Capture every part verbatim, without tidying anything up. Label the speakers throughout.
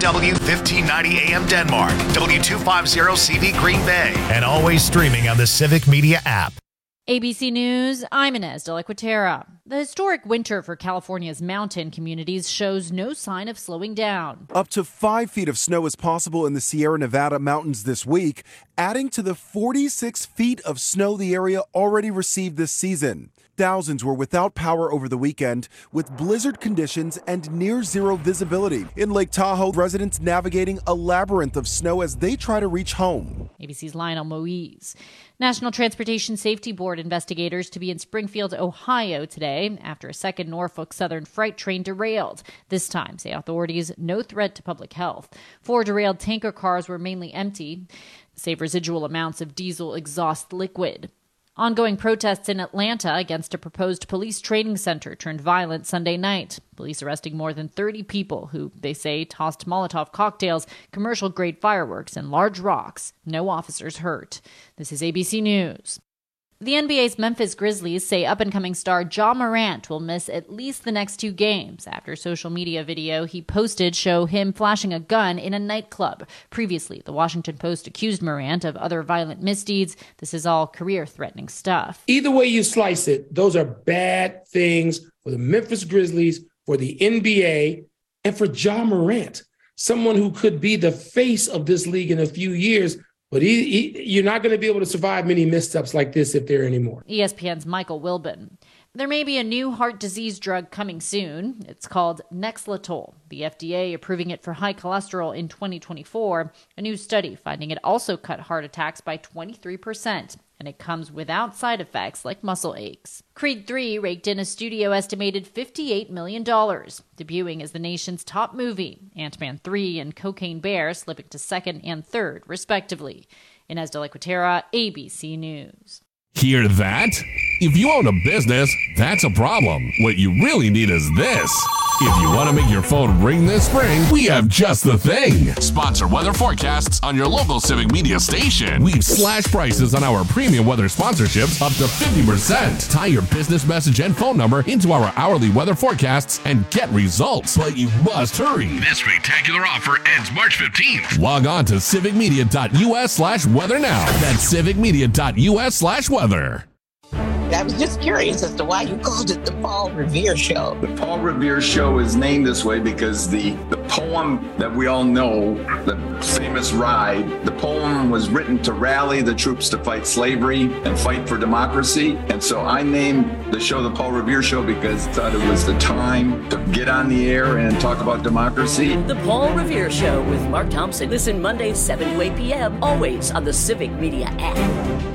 Speaker 1: W fifteen ninety A M Denmark, W two fifty C V Green Bay, and always streaming on the Civic Media app.
Speaker 2: A B C News, I'm Inez de la Quatera. The historic winter for California's mountain communities shows no sign of slowing down.
Speaker 3: Up to five feet of snow is possible in the Sierra Nevada mountains this week, adding to the forty-six feet of snow the area already received this season. Thousands were without power over the weekend with blizzard conditions and near zero visibility. In Lake Tahoe, residents navigating a labyrinth of snow as they try to reach home.
Speaker 2: A B C's Lionel Moise. National Transportation Safety Board investigators to be in Springfield, Ohio today after a second Norfolk Southern freight train derailed. This time, say authorities, no threat to public health. Four derailed tanker cars were mainly empty, save residual amounts of diesel exhaust liquid. Ongoing protests in Atlanta against a proposed police training center turned violent Sunday night. Police arresting more than thirty people who, they say, tossed Molotov cocktails, commercial-grade fireworks, and large rocks. No officers hurt. This is A B C News. The N B A's Memphis Grizzlies say up-and-coming star Ja Morant will miss at least the next two games after social media video he posted show him flashing a gun in a nightclub. Previously, the Washington Post accused Morant of other violent misdeeds. This is all career-threatening stuff.
Speaker 4: Either way you slice it, those are bad things for the Memphis Grizzlies, for the N B A, and for Ja Morant, someone who could be the face of this league in a few years. But he, he, you're not going to be able to survive many missteps like this if there are any more.
Speaker 2: E S P N's Michael Wilbon. There may be a new heart disease drug coming soon. It's called Nexletol. The F D A approving it for high cholesterol in twenty twenty-four. A new study finding it also cut heart attacks by twenty-three percent. And it comes without side effects like muscle aches. Creed three raked in a studio estimated fifty-eight million dollars, debuting as the nation's top movie. Ant-Man three and Cocaine Bear slipping to second and third, respectively. Inez de la Quatera, A B C News.
Speaker 5: Hear that? If you own a business, that's a problem. What you really need is this. If you want to make your phone ring this spring, we have just the thing. Sponsor weather forecasts on your local Civic Media station. We've slashed prices on our premium weather sponsorships up to fifty percent. Tie your business message and phone number into our hourly weather forecasts and get results. But you must hurry.
Speaker 6: This spectacular offer ends March fifteenth.
Speaker 5: Log on to civicmedia.us slash weather now. That's civicmedia.us slash weather.
Speaker 7: I was just curious as to why you called it the Paul Revere Show.
Speaker 8: The Paul Revere Show is named this way because the, the poem that we all know, the famous ride, the poem was written to rally the troops to fight slavery and fight for democracy. And so I named the show the Paul Revere Show because I thought it was the time to get on the air and talk about democracy.
Speaker 9: The Paul Revere Show with Mark Thompson. Listen Mondays seven to eight p.m. always on the Civic Media app.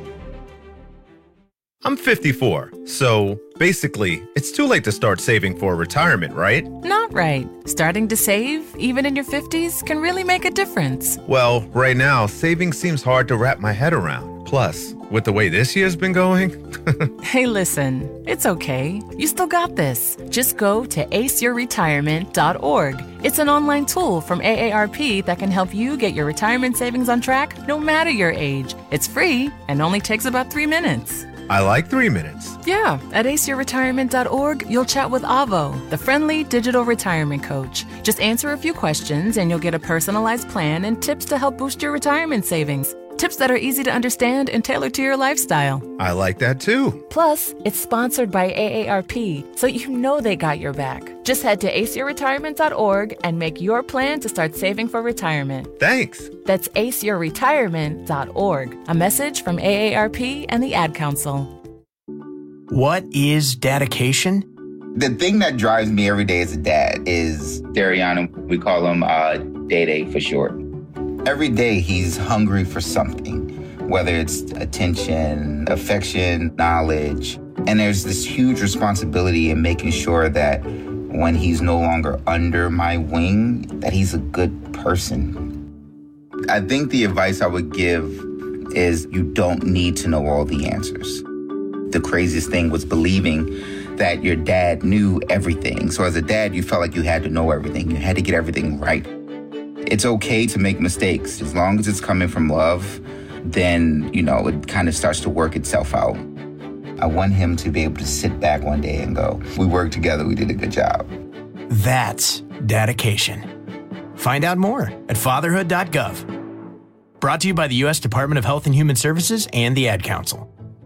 Speaker 10: I'm fifty-four, so basically, it's too late to start saving for retirement, right?
Speaker 11: Not right. Starting to save, even in your fifties, can really make a difference.
Speaker 10: Well, right now, saving seems hard to wrap my head around. Plus, with the way this year's been going...
Speaker 11: Hey, listen, it's okay. You still got this. Just go to ace your retirement dot org. It's an online tool from A A R P that can help you get your retirement savings on track no matter your age. It's free and only takes about three minutes.
Speaker 10: I like three minutes.
Speaker 11: Yeah, at ace your retirement dot org, you'll chat with Avo, the friendly digital retirement coach. Just answer a few questions and you'll get a personalized plan and tips to help boost your retirement savings. Tips that are easy to understand and tailored to your lifestyle.
Speaker 10: I like that too.
Speaker 11: Plus, it's sponsored by A A R P, so you know they got your back. Just head to ace your retirement dot org and make your plan to start saving for retirement.
Speaker 10: Thanks.
Speaker 11: That's ace your retirement dot org. A message from A A R P and the Ad Council.
Speaker 12: What is dedication?
Speaker 13: The thing that drives me every day as a dad is Dariana. We call him uh, Day Day for short. Every day he's hungry for something, whether it's attention, affection, knowledge. And there's this huge responsibility in making sure that when he's no longer under my wing, that he's a good person. I think the advice I would give is you don't need to know all the answers. The craziest thing was believing that your dad knew everything. So as a dad, you felt like you had to know everything. You had to get everything right. It's okay to make mistakes. As long as it's coming from love, then, you know, it kind of starts to work itself out. I want him to be able to sit back one day and go, we worked together, we did a good job.
Speaker 12: That's dedication. Find out more at fatherhood dot gov. Brought to you by the U S Department of Health and Human Services and the Ad Council.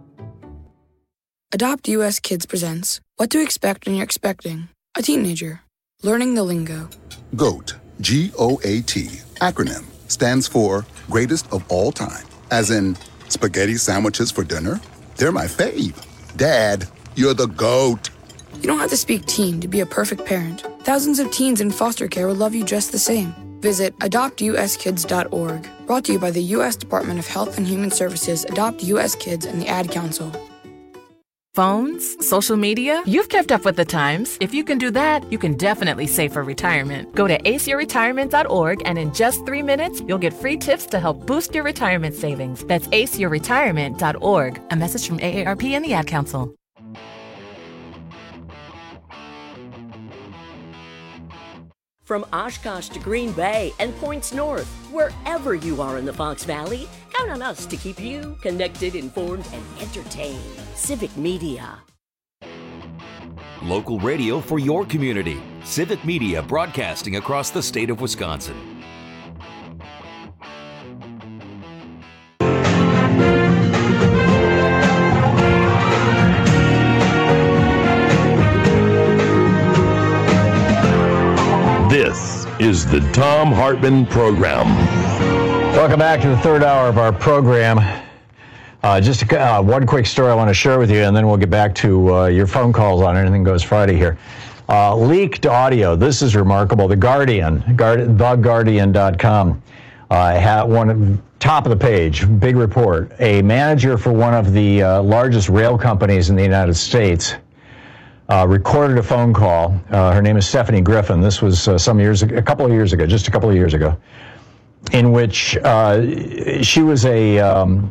Speaker 14: Adopt U S Kids presents What to Expect When You're Expecting a Teenager. Learning the lingo.
Speaker 15: GOAT, G O A T, acronym, stands for Greatest of All Time. As in, spaghetti sandwiches for dinner? They're my fave. Dad, you're the GOAT.
Speaker 14: You don't have to speak teen to be a perfect parent. Thousands of teens in foster care will love you just the same. Visit adopt u s kids dot org. Brought to you by the U S Department of Health and Human Services, Adopt U S Kids, and the Ad Council.
Speaker 11: Phones, social media, you've kept up with the times. If you can do that, you can definitely save for retirement. Go to ace your retirement dot org and in just three minutes, you'll get free tips to help boost your retirement savings. That's ace your retirement dot org. A message from A A R P and the Ad Council.
Speaker 9: From Oshkosh to Green Bay and points north, wherever you are in the Fox Valley, count on us to keep you connected, informed, and entertained. Civic Media.
Speaker 16: Local radio for your community. Civic Media broadcasting across the state of Wisconsin.
Speaker 17: This is the Thom Hartmann Program.
Speaker 18: Welcome back to the third hour of our program. Uh, just a, uh, one quick story I want to share with you, and then we'll get back to uh, your phone calls on Anything Goes Friday here. Uh, leaked audio. This is remarkable. The Guardian, Guard, the guardian dot com, uh, had one top of the page, big report. A manager for one of the uh, largest rail companies in the United States Uh, recorded a phone call. Uh, her name is Stephanie Griffin. This was uh, some years ago, a couple of years ago, just a couple of years ago, in which uh, she was a um,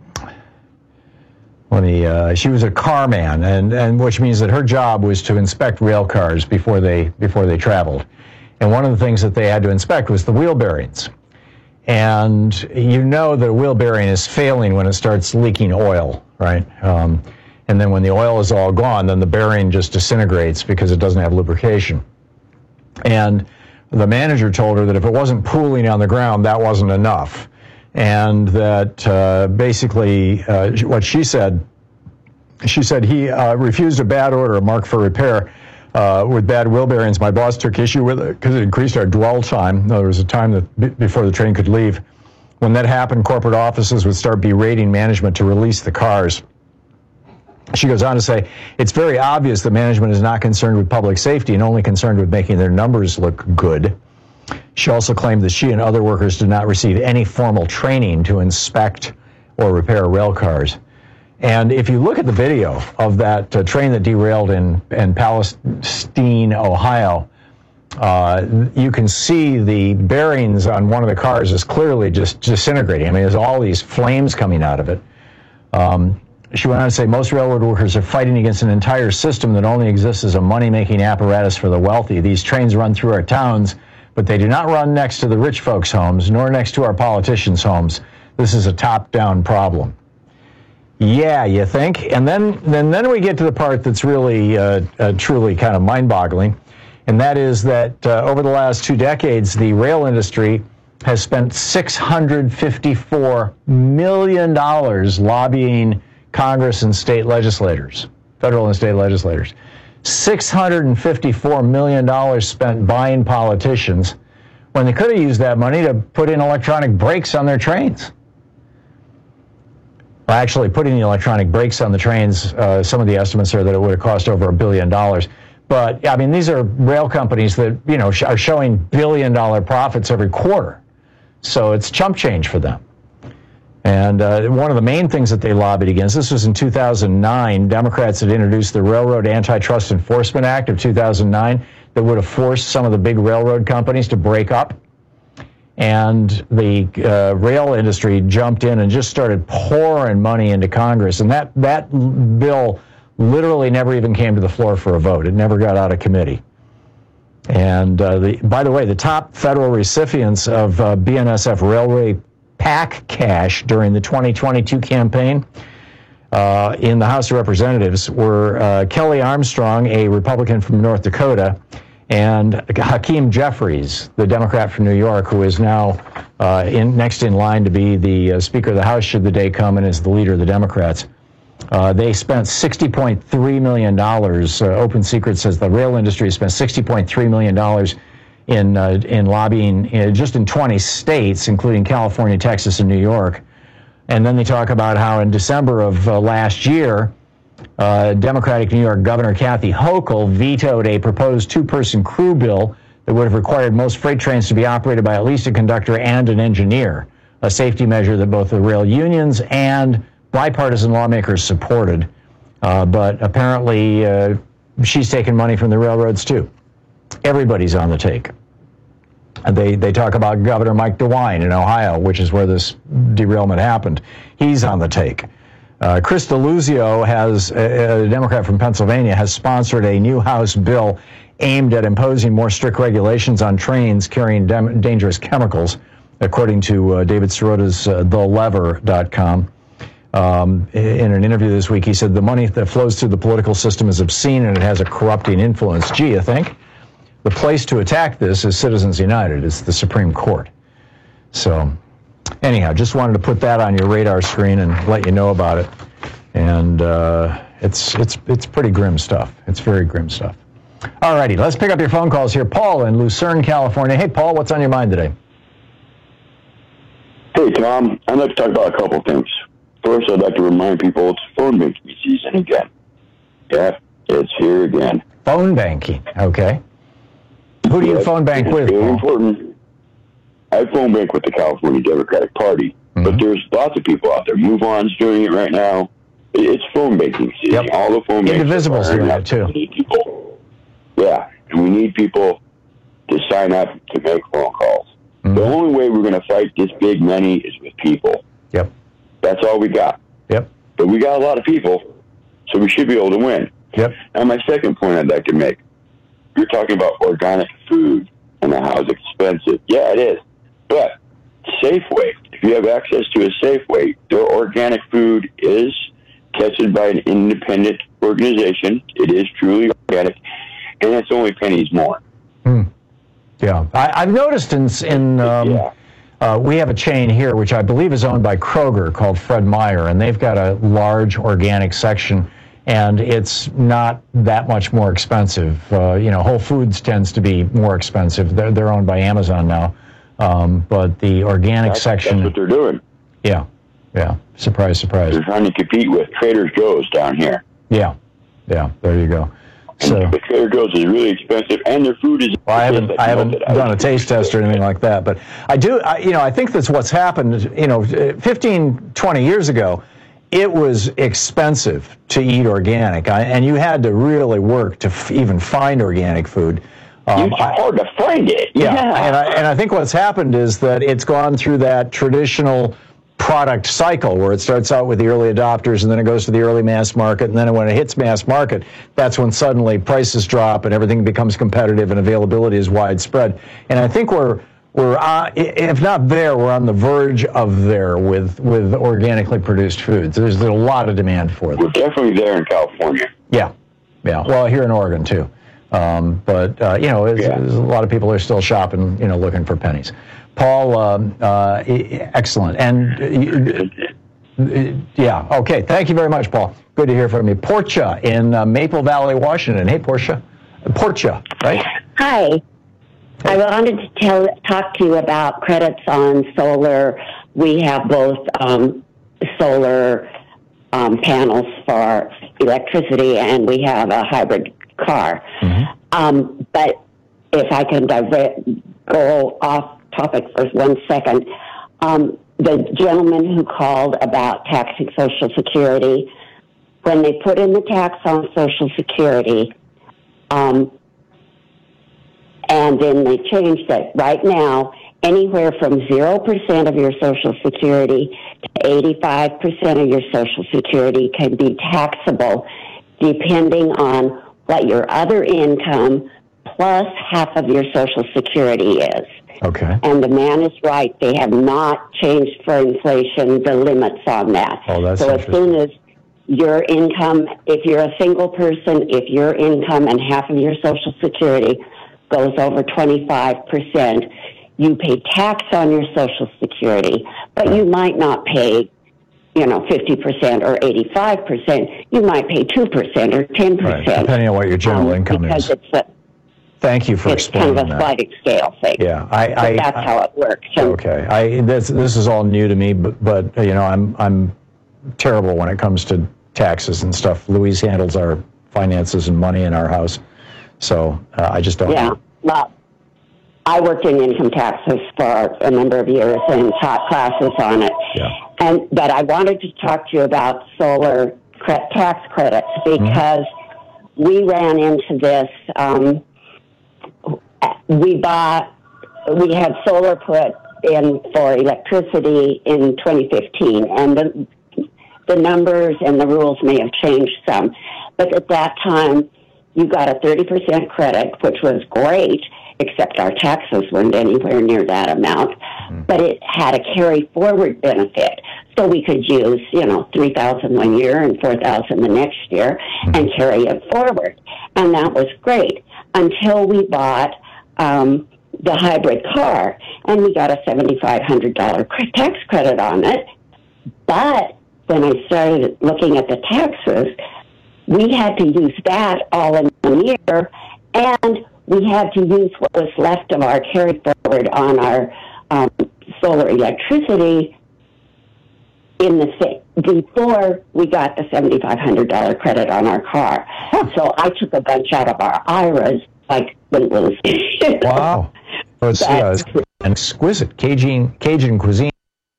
Speaker 18: let me. Uh, she was a car man, and and which means that her job was to inspect rail cars before they before they traveled. And one of the things that they had to inspect was the wheel bearings. And you know that a wheel bearing is failing when it starts leaking oil, right? Um, And then when the oil is all gone, then the bearing just disintegrates because it doesn't have lubrication. And the manager told her that if it wasn't pooling on the ground, that wasn't enough. And that uh, basically uh, what she said, she said he uh, refused a bad order marked for repair uh, with bad wheel bearings. My boss took issue with it because it increased our dwell time. There was a time that b- before the train could leave. When that happened, corporate offices would start berating management to release the cars. She goes on to say, it's very obvious that management is not concerned with public safety and only concerned with making their numbers look good. She also claimed that she and other workers did not receive any formal training to inspect or repair rail cars. And if you look at the video of that uh, train that derailed in, in Palestine, Ohio, uh, you can see the bearings on one of the cars is clearly just disintegrating. I mean, there's all these flames coming out of it. Um, She went on to say most railroad workers are fighting against an entire system that only exists as a money-making apparatus for the wealthy. These trains run through our towns, but they do not run next to the rich folks' homes, nor next to our politicians' homes. This is a top-down problem. Yeah, you think? And then, then, then we get to the part that's really, uh, uh, truly kind of mind-boggling, and that is that uh, over the last two decades, the rail industry has spent six hundred fifty-four million dollars lobbying Congress and state legislators, federal and state legislators. six hundred fifty-four million dollars spent buying politicians when they could have used that money to put in electronic brakes on their trains. Well, actually, putting the electronic brakes on the trains, uh, some of the estimates are that it would have cost over a billion dollars. But, I mean, these are rail companies that, you know, sh- are showing billion-dollar profits every quarter. So it's chump change for them. And uh, one of the main things that they lobbied against, this was in two thousand nine, Democrats had introduced the Railroad Antitrust Enforcement Act of two thousand nine that would have forced some of the big railroad companies to break up. And the uh, rail industry jumped in and just started pouring money into Congress. And that, that bill literally never even came to the floor for a vote. It never got out of committee. And uh, the, by the way, the top federal recipients of uh, B N S F Railway PAC cash during the twenty twenty-two campaign uh, in the House of Representatives were uh, Kelly Armstrong, a Republican from North Dakota, And Hakeem Jeffries, the Democrat from New York, who is now uh, in, next in line to be the uh, Speaker of the House should the day come and is the leader of the Democrats, uh, they spent sixty point three million dollars. Uh, Open Secret says the rail industry spent sixty point three million dollars in, uh, in lobbying uh, just in twenty states, including California, Texas, and New York. And then they talk about how in December of uh, last year, Uh, Democratic New York Governor Kathy Hochul vetoed a proposed two-person crew bill that would have required most freight trains to be operated by at least a conductor and an engineer, a safety measure that both the rail unions and bipartisan lawmakers supported. Uh, but apparently, uh, she's taking money from the railroads, too. Everybody's on the take. They they talk about Governor Mike DeWine in Ohio, which is where this derailment happened. He's on the take. Uh, Chris DeLuzio, has, a, a Democrat from Pennsylvania, has sponsored a new House bill aimed at imposing more strict regulations on trains carrying dem- dangerous chemicals, according to uh, David Sirota's uh, the lever dot com. Um, in an interview this week, he said the money that flows through the political system is obscene and it has a corrupting influence. Gee, you think? The place to attack this is Citizens United. It's the Supreme Court. So... Anyhow, just wanted to put that on your radar screen and let you know about it. And uh, it's it's it's pretty grim stuff. It's very grim stuff. All righty, let's pick up your phone calls here. Paul in Lucerne, California. Hey, Paul, what's on your mind today?
Speaker 19: Hey, Tom. I'd like to talk about a couple things. First, I'd like to remind people it's phone banking season again. Yeah, it's here again.
Speaker 18: Phone banking, okay. Who do you
Speaker 19: yes,
Speaker 18: phone bank with,
Speaker 19: Very
Speaker 18: Paul?
Speaker 19: important. I phone bank with the California Democratic Party, mm-hmm. but there's lots of people out there. MoveOn's doing it right now. It's phone banking season.
Speaker 18: Yep.
Speaker 19: All the phone banks
Speaker 18: Indivisible's doing it too.
Speaker 19: We need people. Yeah, and we need people to sign up to make phone calls. Mm-hmm. The only way we're going to fight this big money is with people.
Speaker 18: Yep.
Speaker 19: That's all we got.
Speaker 18: Yep.
Speaker 19: But we got a lot of people, so we should be able to win.
Speaker 18: Yep.
Speaker 19: Now, my second point I'd like to make, you're talking about organic food and how it's expensive. Yeah, it is. But Safeway, if you have access to a Safeway, their organic food is tested by an independent organization. It is truly organic, and it's only pennies more.
Speaker 18: Hmm. Yeah, I, I've noticed in in um,
Speaker 19: yeah.
Speaker 18: uh, we have a chain here which I believe is owned by Kroger called Fred Meyer, and they've got a large organic section, and it's not that much more expensive. Uh, you know, Whole Foods tends to be more expensive. They're they're owned by Amazon now. Um, but the organic
Speaker 19: that's,
Speaker 18: section...
Speaker 19: That's what they're doing.
Speaker 18: Yeah, yeah. Surprise, surprise.
Speaker 19: They're trying to compete with Trader Joe's down here.
Speaker 18: Yeah, yeah. There you go. So
Speaker 19: and Trader Joe's is really expensive, and their food is...
Speaker 18: Well, I haven't, I haven't done a taste test or anything like that, but I do, I, you know, I think that's what's happened, you know, fifteen, twenty years ago, it was expensive to eat organic, I, and you had to really work to f- even find organic food.
Speaker 19: Um, it's hard to find it.
Speaker 18: Yeah,
Speaker 19: yeah.
Speaker 18: And, I, and I think what's happened is that it's gone through that traditional product cycle where it starts out with the early adopters and then it goes to the early mass market, and then when it hits mass market, that's when suddenly prices drop and everything becomes competitive and availability is widespread. And I think we're we're uh, if not there, we're on the verge of there with with organically produced foods. There's, there's a lot of demand for them.
Speaker 19: We're definitely there in California.
Speaker 18: Yeah, yeah. Well, here in Oregon too. Um, but, uh, you know, it's,
Speaker 19: yeah.
Speaker 18: a lot of people are still shopping, you know, looking for pennies. Paul, um, uh, excellent. And, uh, yeah, okay. Thank you very much, Paul. Good to hear from you. Portia in uh, Maple Valley, Washington. Hey, Portia. Portia, right?
Speaker 20: Hi. I wanted to tell, talk to you about credits on solar. We have both um, solar um, panels for electricity, and we have a hybrid car. Mm-hmm. Um, but if I can divert, go off topic for one second, um, the gentleman who called about taxing Social Security, when they put in the tax on Social Security, um, and then they changed it. Right now, anywhere from zero percent of your Social Security to eighty-five percent of your Social Security can be taxable, depending on what your other income plus half of your Social Security is.
Speaker 18: Okay.
Speaker 20: And the man is right. They have not changed for inflation the limits on that.
Speaker 18: Oh, that's
Speaker 20: so as soon as your income, if you're a single person, if your income and half of your Social Security goes over twenty-five percent, you pay tax on your Social Security, but you might not pay, you know, fifty percent or eighty-five percent. You might pay two percent or ten percent.
Speaker 18: Right, depending on what your general um, income
Speaker 20: because
Speaker 18: is.
Speaker 20: It's a,
Speaker 18: Thank you for
Speaker 20: it's
Speaker 18: explaining
Speaker 20: kind of a
Speaker 18: that.
Speaker 20: sliding scale thing.
Speaker 18: Yeah, I,
Speaker 20: but
Speaker 18: I,
Speaker 20: that's
Speaker 18: I,
Speaker 20: how it works. So,
Speaker 18: okay, I this this is all new to me, but but you know, I'm I'm terrible when it comes to taxes and stuff. Louise handles our finances and money in our house, so uh, I just don't.
Speaker 20: Yeah,
Speaker 18: know.
Speaker 20: well, I worked in income taxes for a number of years and taught classes on it.
Speaker 18: Yeah.
Speaker 20: And but I wanted to talk to you about solar cre- tax credits because mm-hmm. we ran into this. Um, we bought, we had solar put in for electricity in twenty fifteen, and the the numbers and the rules may have changed some, but at that time you got a thirty percent credit, which was great, except our taxes weren't anywhere near that amount. Mm. But it had a carry forward benefit. So we could use, you know, three thousand dollars one year and four thousand dollars the next year mm. and carry it forward. And that was great until we bought um, the hybrid car, and we got a seven thousand five hundred dollars tax credit on it. But when I started looking at the taxes, we had to use that all in one year, and we had to use what was left of our carry forward on our um, solar electricity in the before we got the seven thousand five hundred dollars credit on our car. So I took a bunch out of our I R As, like when it was.
Speaker 18: Wow. So it's, yeah, it's an exquisite Cajun, Cajun cuisine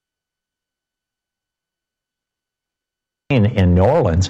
Speaker 18: in, in New Orleans.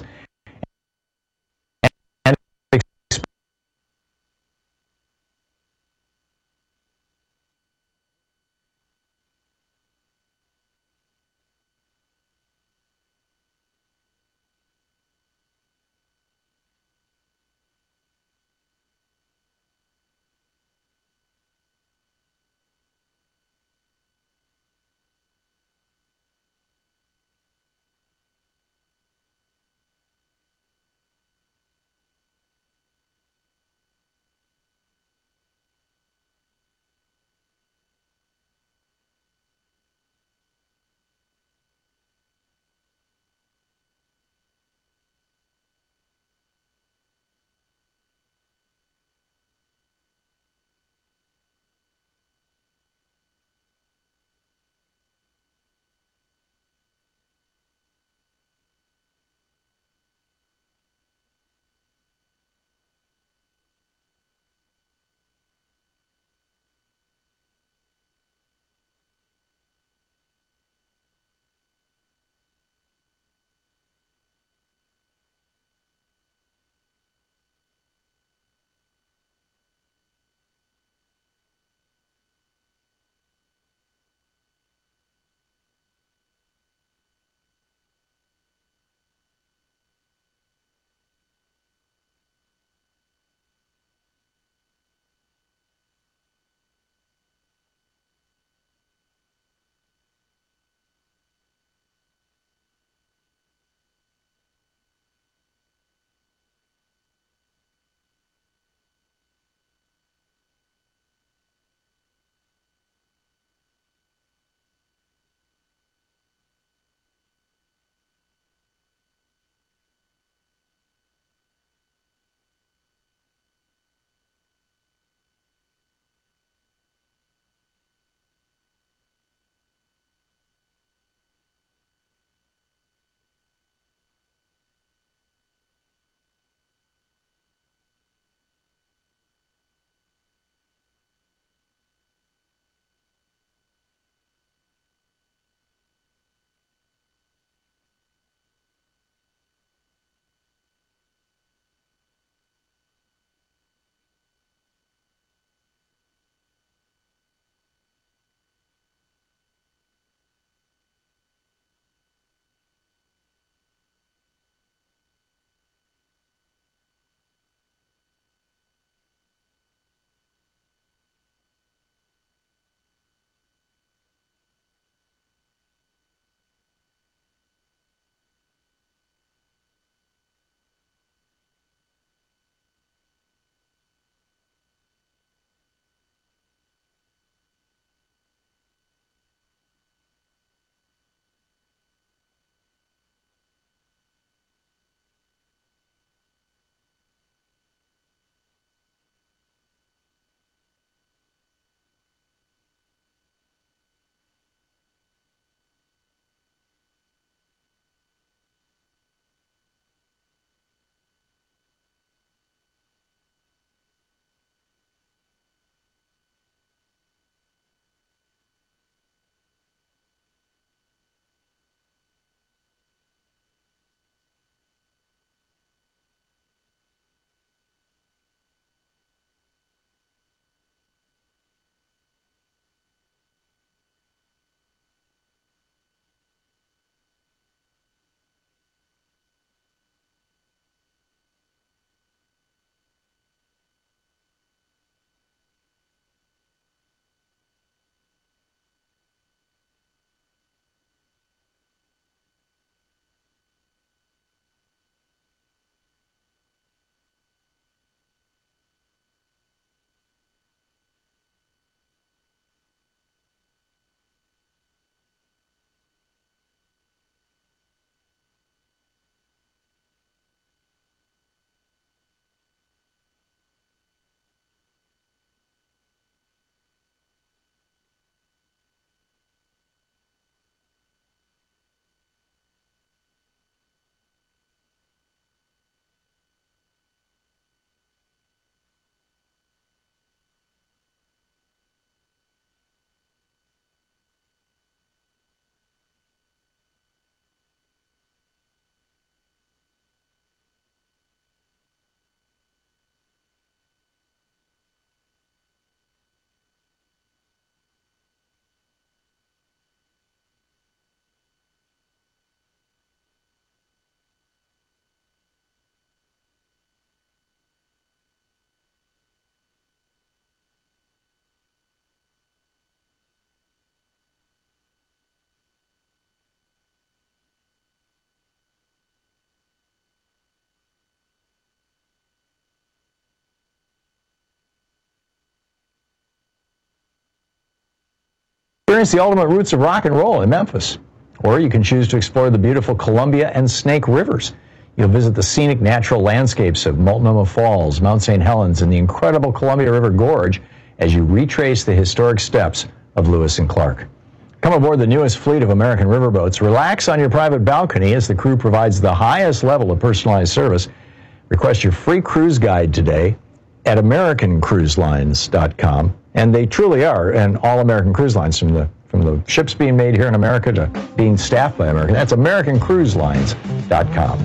Speaker 18: Experience the ultimate roots of rock and roll in Memphis. Or you can choose to explore the beautiful Columbia and Snake Rivers. You'll visit the scenic natural landscapes of Multnomah Falls, Mount Saint Helens, and the incredible Columbia River Gorge as you retrace the historic steps of Lewis and Clark. Come aboard the newest fleet of American riverboats. Relax on your private balcony as the crew provides the highest level of personalized service. Request your free cruise guide today at American Cruise Lines dot com. And they truly are an all-American cruise lines, from the from the ships being made here in America to being staffed by American. That's American Cruise Lines dot com.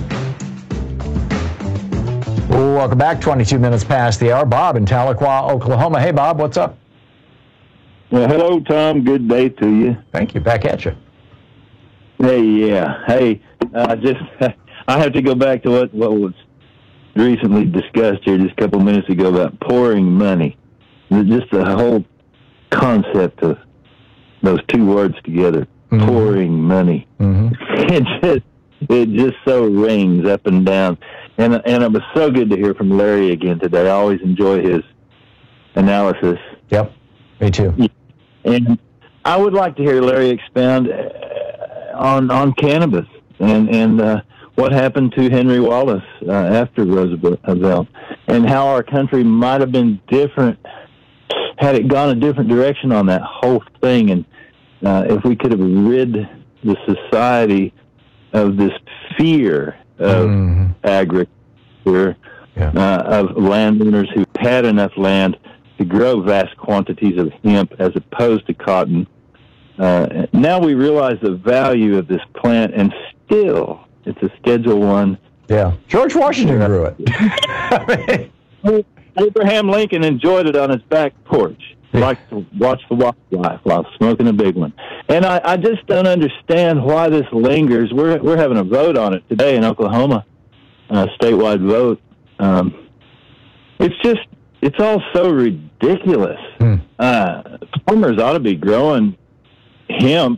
Speaker 18: Welcome back. twenty-two minutes past the hour. Bob in Tahlequah, Oklahoma. Hey, Bob, what's up?
Speaker 21: Well, hello, Tom. Good day to you.
Speaker 18: Thank you. Back at you.
Speaker 21: Hey, yeah. Hey, uh, just I have to go back to what, what was recently discussed here just a couple of minutes ago about pouring money. Just the whole concept of those two words together, mm-hmm. pouring money. Mm-hmm. It just it just so rings up and down. And and it was so good to hear from Larry again today. I always enjoy his analysis.
Speaker 18: Yep, me too.
Speaker 21: And I would like to hear Larry expound on on cannabis and and uh, what happened to Henry Wallace uh, after Roosevelt, and how our country might have been different had it gone a different direction on that whole thing, and uh, if we could have rid the society of this fear of mm. agriculture, yeah. uh, of landowners who had enough land to grow vast quantities of hemp as opposed to cotton. Uh, now we realize the value of this plant, and still it's a Schedule One.
Speaker 18: Yeah, George Washington grew it.
Speaker 21: Abraham Lincoln enjoyed it on his back porch. He likes to watch the wildlife while smoking a big one. And I, I just don't understand why this lingers. We're we're having a vote on it today in Oklahoma, a statewide vote. Um, it's just, it's all so ridiculous. Hmm. Uh, farmers ought to be growing hemp,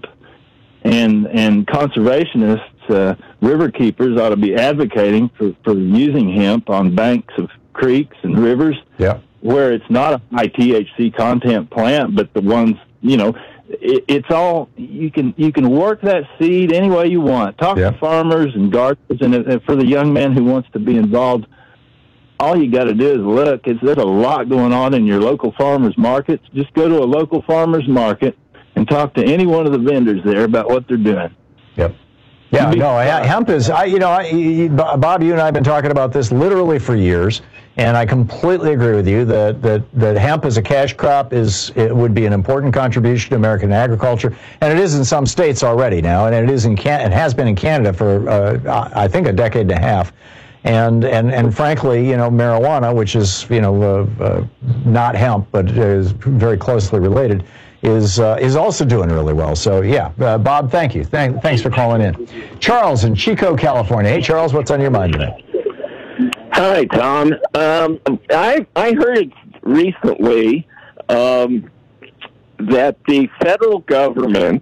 Speaker 21: and and conservationists, uh, river keepers ought to be advocating for, for using hemp on banks of creeks and rivers,
Speaker 18: yeah,
Speaker 21: where it's not a high T H C content plant, but the ones, you know, it, it's all, you can you can work that seed any way you want. Talk yeah. to farmers and gardeners, and, and for the young man who wants to be involved, all you got to do is look. It's, there's a lot going on in your local farmers markets. Just go to a local farmers market and talk to any one of the vendors there about what they're doing.
Speaker 18: Yep. Yeah, no, hemp is, I, you know, I, Bob, you and I have been talking about this literally for years, and I completely agree with you that, that, that hemp as a cash crop is, it would be an important contribution to American agriculture, and it is in some states already now, and it is in Can- it has been in Canada for, uh, I think, a decade and a half. And, and and frankly, you know, marijuana, which is, you know, uh, uh, not hemp, but is very closely related, is uh, is also doing really well. So, yeah, uh, Bob, thank you. Thank, thanks for calling in. Charles in Chico, California. Hey, Charles, what's on your mind today?
Speaker 22: Hi, Tom. Um, I I heard recently um, that the federal government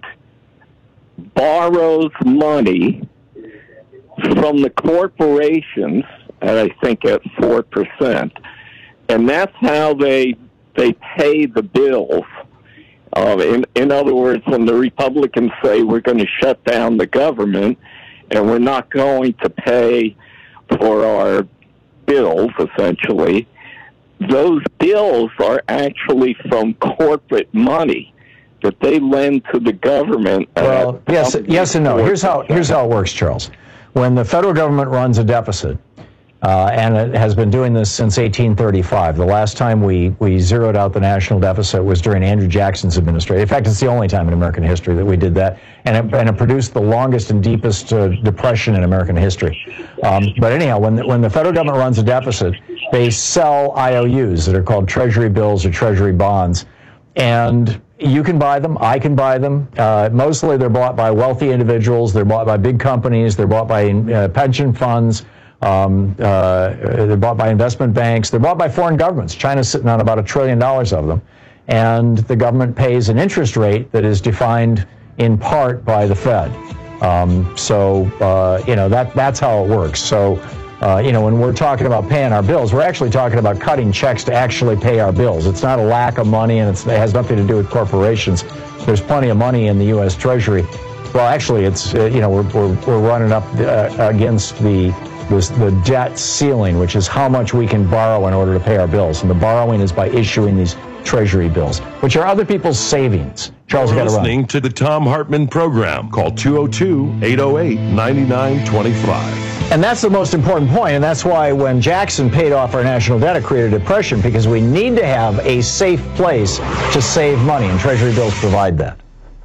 Speaker 22: borrows money from the corporations, and I think at four percent, and that's how they they pay the bills. Uh, in, in other words, when the Republicans say we're going to shut down the government and we're not going to pay for our bills, essentially, those bills are actually from corporate money that they lend to the government.
Speaker 18: Well, yes, yes and no. Here's how here's how it works, Charles. When the federal government runs a deficit, uh, and it has been doing this since eighteen thirty-five, the last time we, we zeroed out the national deficit was during Andrew Jackson's administration. In fact, it's the only time in American history that we did that, and it, and it produced the longest and deepest uh, depression in American history. Um, but anyhow, when the, when the federal government runs a deficit, they sell I O Us that are called treasury bills or treasury bonds, and you can buy them. I can buy them. Uh, mostly they're bought by wealthy individuals. They're bought by big companies. They're bought by uh, pension funds. Um, uh, they're bought by investment banks. They're bought by foreign governments. China's sitting on about a trillion dollars of them. And the government pays an interest rate that is defined in part by the Fed. Um, so, uh, you know, that that's how it works. So Uh, you know, when we're talking about paying our bills, we're actually talking about cutting checks to actually pay our bills. It's not a lack of money, and it's, it has nothing to do with corporations. There's plenty of money in the U S Treasury. Well, actually, it's, uh, you know, we're, we're, we're running up uh, against the, the, the debt ceiling, which is how much we can borrow in order to pay our bills. And the borrowing is by issuing these Treasury bills, which are other people's savings. Charles, you got to run.
Speaker 17: Listening to the Tom Hartman program. Call two oh two, eight oh eight, nine nine two five.
Speaker 18: And that's the most important point, and that's why when Jackson paid off our national debt, it created a depression, because we need to have a safe place to save money, and Treasury bills provide that.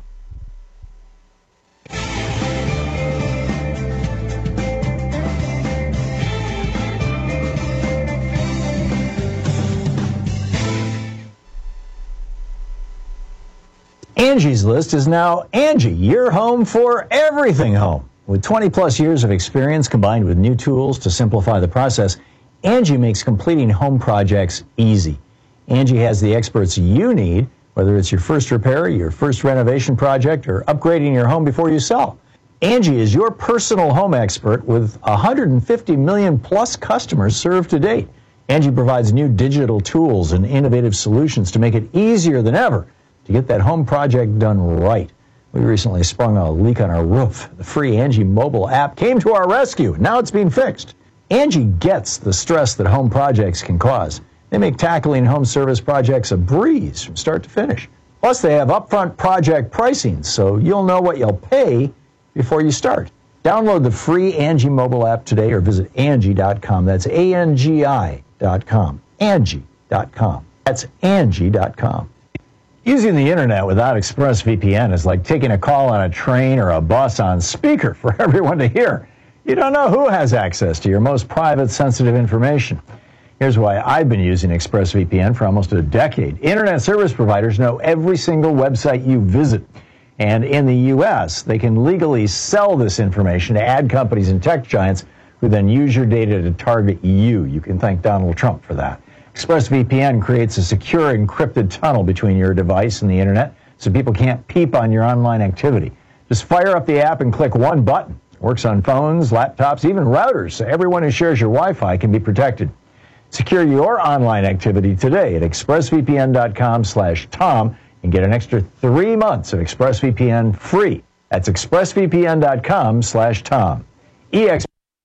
Speaker 18: Angie's List is now Angie, your home for everything home. With twenty plus years of experience combined with new tools to simplify the process, Angie makes completing home projects easy. Angie has the experts you need, whether it's your first repair, your first renovation project, or upgrading your home before you sell. Angie is your personal home expert with one hundred fifty million plus customers served to date. Angie provides new digital tools and innovative solutions to make it easier than ever to get that home project done right. We recently sprung a leak on our roof. The free Angie mobile app came to our rescue. Now it's being fixed. Angie gets the stress that home projects can cause. They make tackling home service projects a breeze from start to finish. Plus, they have upfront project pricing, so you'll know what you'll pay before you start. Download the free Angie mobile app today or visit Angie dot com. That's A N G I dot com. Angie dot com. That's Angie dot com. Using the internet without ExpressVPN is like taking a call on a train or a bus on speaker for everyone to hear. You don't know who has access to your most private, sensitive information. Here's why I've been using ExpressVPN for almost a decade. Internet service providers know every single website you visit. And in the U S, they can legally sell this information to ad companies and tech giants who then use your data to target you. You can thank Donald Trump for that. ExpressVPN creates a secure encrypted tunnel between your device and the internet so people can't peep on your online activity. Just fire up the app and click one button. It works on phones, laptops, even routers, so everyone who shares your Wi-Fi can be protected. Secure your online activity today at expressvpn dot com slash Tom and get an extra three months of ExpressVPN free. That's expressvpn dot com slash Tom. EX.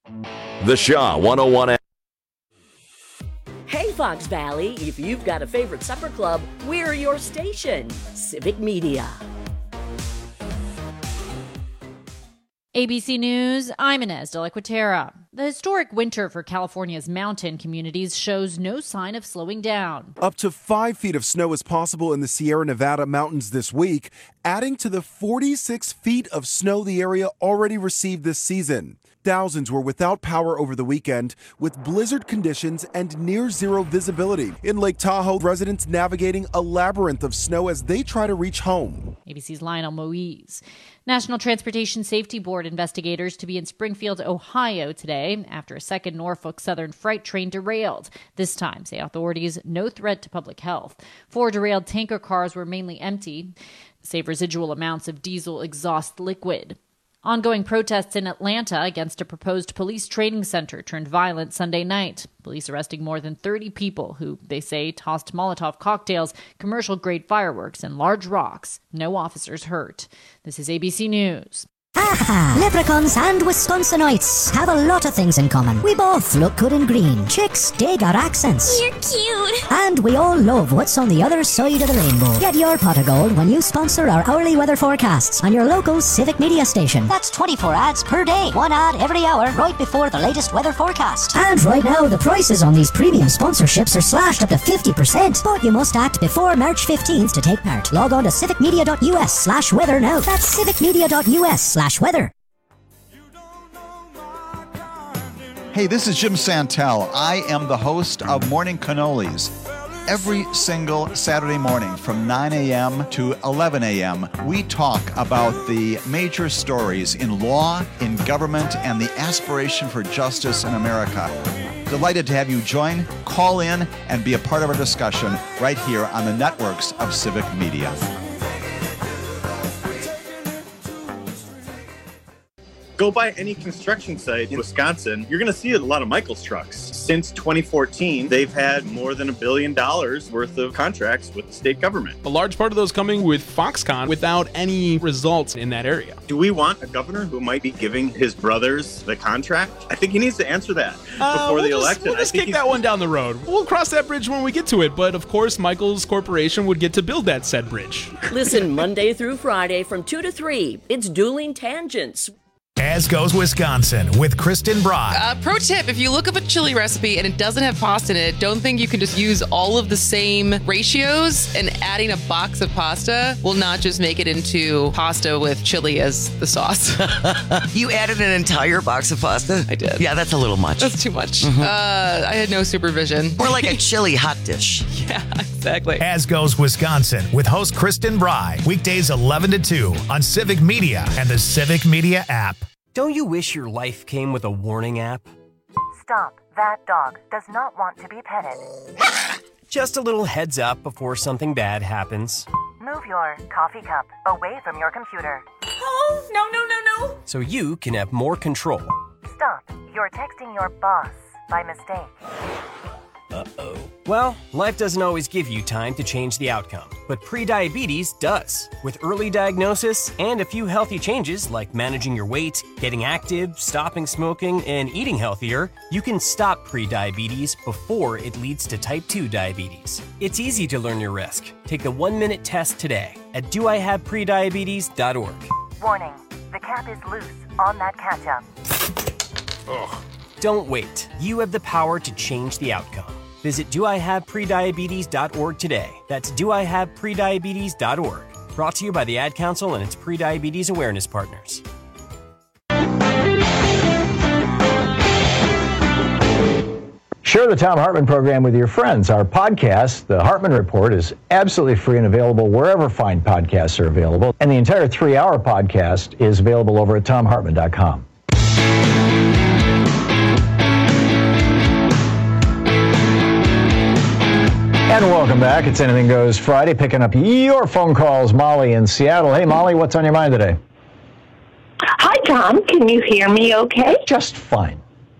Speaker 16: The Shaw one oh one.
Speaker 9: Hey, Fox Valley, if you've got a favorite supper club, we're your station. Civic Media.
Speaker 2: A B C News, I'm Inez de la Quatera. The historic winter for California's mountain communities shows no sign of slowing down.
Speaker 1: Up to five feet of snow is possible in the Sierra Nevada mountains this week, adding to the forty-six feet of snow the area already received this season. Thousands were without power over the weekend, with blizzard conditions and near-zero visibility. In Lake Tahoe, residents navigating a labyrinth of snow as they try to reach home.
Speaker 2: A B C's Lionel Moise. National Transportation Safety Board investigators to be in Springfield, Ohio today after a second Norfolk Southern freight train derailed. This time, say authorities, no threat to public health. Four derailed tanker cars were mainly empty, save residual amounts of diesel exhaust liquid. Ongoing protests in Atlanta against a proposed police training center turned violent Sunday night. Police arresting more than thirty people who, they say, tossed Molotov cocktails, commercial-grade fireworks, and large rocks. No officers hurt. This is A B C News.
Speaker 3: Aha! Leprechauns and Wisconsinites have a lot of things in common. We both look good in green. Chicks dig our accents.
Speaker 23: You're cute.
Speaker 3: And we all love what's on the other side of the rainbow. Get your pot of gold when you sponsor our hourly weather forecasts on your local Civic Media station. That's twenty-four ads per day. One ad every hour right before the latest weather forecast. And right now, the prices on these premium sponsorships are slashed up to fifty percent. But you must act before March fifteenth to take part. Log on to civicmedia.us slash weather now. That's civicmedia.us slash weather.
Speaker 24: Hey, this is Jim Santel. I am the host of Morning Cannolis. Every single Saturday morning from nine a.m. to eleven a.m., we talk about the major stories in law, in government, and the aspiration for justice in America. Delighted to have you join, call in, and be a part of our discussion right here on the networks of Civic Media.
Speaker 4: Go by any construction site in Wisconsin, you're going to see a lot of Michaels trucks. Since twenty fourteen, they've had more than a billion dollars worth of contracts with the state government.
Speaker 5: A large part of those coming with Foxconn without any results in that area.
Speaker 4: Do we want a governor who might be giving his brothers the contract? I think he needs to answer that
Speaker 5: Uh,
Speaker 4: before
Speaker 5: we'll
Speaker 4: the
Speaker 5: just,
Speaker 4: election.
Speaker 5: We'll just
Speaker 4: I think
Speaker 5: kick that one down the road. We'll cross that bridge when we get to it. But of course, Michaels Corporation would get to build that said bridge.
Speaker 9: Listen Monday through Friday from two to three. It's Dueling Tangents.
Speaker 12: As Goes Wisconsin with Kristen Bry.
Speaker 6: Uh, pro tip, if you look up a chili recipe and it doesn't have pasta in it, don't think you can just use all of the same ratios, and adding a box of pasta will not just make it into pasta with chili as the sauce.
Speaker 23: You added an entire box of pasta?
Speaker 6: I did.
Speaker 23: Yeah, that's a little much.
Speaker 6: That's too much.
Speaker 23: Mhm.
Speaker 6: Uh, I had no supervision.
Speaker 23: Or like a chili hot dish.
Speaker 6: Yeah, exactly.
Speaker 12: As Goes Wisconsin with host Kristen Bry. Weekdays eleven to two on Civic Media and the Civic Media app.
Speaker 25: Don't you wish your life came with a warning app?
Speaker 26: Stop. That dog does not want to be petted.
Speaker 25: Just a little heads up before something bad happens.
Speaker 26: Move your coffee cup away from your computer.
Speaker 25: Oh, no, no, no, no. So you can have more control.
Speaker 26: Stop. You're texting your boss by mistake.
Speaker 25: Uh-oh. Well, life doesn't always give you time to change the outcome, but prediabetes does. With early diagnosis and a few healthy changes like managing your weight, getting active, stopping smoking, and eating healthier, you can stop prediabetes before it leads to type two diabetes. It's easy to learn your risk. Take the one-minute test today at do I have prediabetes dot org.
Speaker 26: Warning. The cap is loose on that ketchup.
Speaker 25: Ugh. Don't wait. You have the power to change the outcome. Visit do I have prediabetes dot org today. That's do I have prediabetes dot org. Brought to you by the Ad Council and its prediabetes awareness partners.
Speaker 18: Share the Thom Hartmann program with your friends. Our podcast, The Hartmann Report, is absolutely free and available wherever fine podcasts are available. And the entire three-hour podcast is available over at thom hartmann dot com. And welcome back. It's Anything Goes Friday, picking up your phone calls. Molly in Seattle. Hey, Molly, what's on your mind today?
Speaker 27: Hi, Tom. Can you hear me okay?
Speaker 18: Just fine.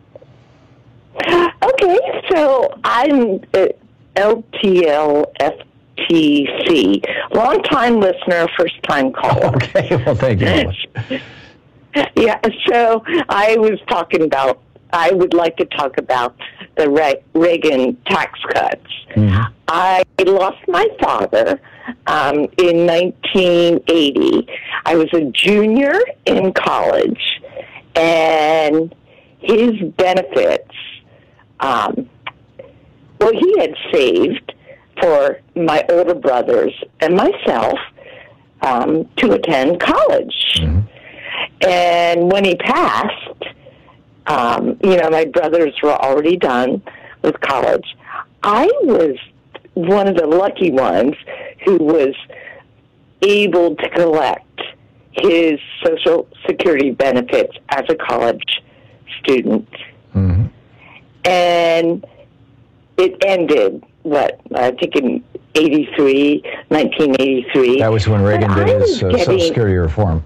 Speaker 27: Okay, so I'm uh, L T L F T C, long-time listener, first-time caller.
Speaker 18: Okay, well, thank you, Molly.
Speaker 27: Yeah, so I was talking about, I would like to talk about the Re- Reagan tax cuts. Mm-hmm. I lost my father um, in nineteen eighty. I was a junior in college, and his benefits, um, well, he had saved for my older brothers and myself um, to attend college. Mm-hmm. And when he passed, um, you know, my brothers were already done with college. I was one of the lucky ones who was able to collect his Social Security benefits as a college student. Mm-hmm. And it ended, what, I think in eighty-three, nineteen eighty-three.
Speaker 18: That was when Reagan
Speaker 27: But
Speaker 18: did
Speaker 27: I
Speaker 18: his uh,
Speaker 27: was
Speaker 18: Social
Speaker 27: getting-
Speaker 18: Security reform.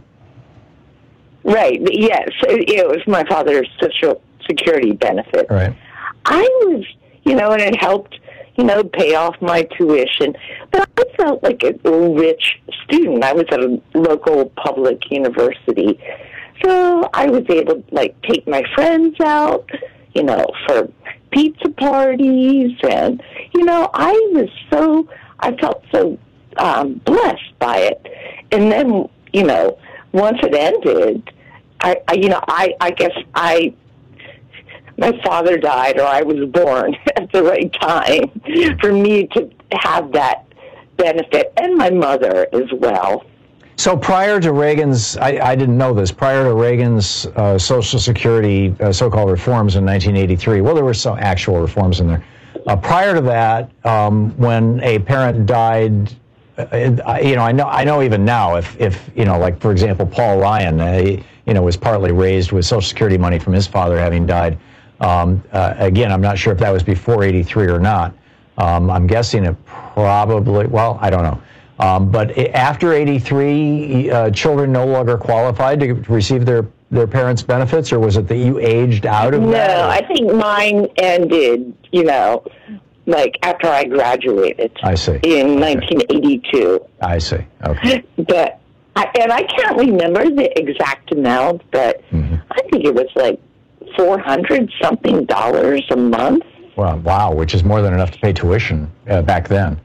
Speaker 27: Right, yes. It, it was my father's Social Security benefit.
Speaker 18: Right.
Speaker 27: I was, you know, and it helped, you know, pay off my tuition. But I felt like a rich student. I was at a local public university. So I was able to, like, take my friends out, you know, for pizza parties. And, you know, I was so, I felt so um, blessed by it. And then, you know, once it ended, I, I you know, I, I guess I, my father died, or I was born at the right time for me to have that benefit, and my mother as well.
Speaker 18: So prior to Reagan's, I, I didn't know this, prior to Reagan's uh, Social Security uh, so-called reforms in nineteen eighty-three, well, there were some actual reforms in there. Uh, prior to that, um, when a parent died, uh, you know, I know, I know even now, if, if you know, like, for example, Paul Ryan, uh, he, you know, was partly raised with Social Security money from his father having died. Um, uh, again, I'm not sure if that was before eighty-three or not. Um, I'm guessing it probably, well, I don't know. Um, but after eighty-three, uh, children no longer qualified to receive their their parents' benefits, or was it that you aged out of
Speaker 27: no,
Speaker 18: that?
Speaker 27: No, I think mine ended, you know, like after I graduated.
Speaker 18: I see.
Speaker 27: In okay. nineteen eighty-two.
Speaker 18: I see. Okay.
Speaker 27: But, I, and I can't remember the exact amount, but mm-hmm. I think it was like four hundred something dollars a month.
Speaker 18: Well, wow, which is more than enough to pay tuition uh, back then.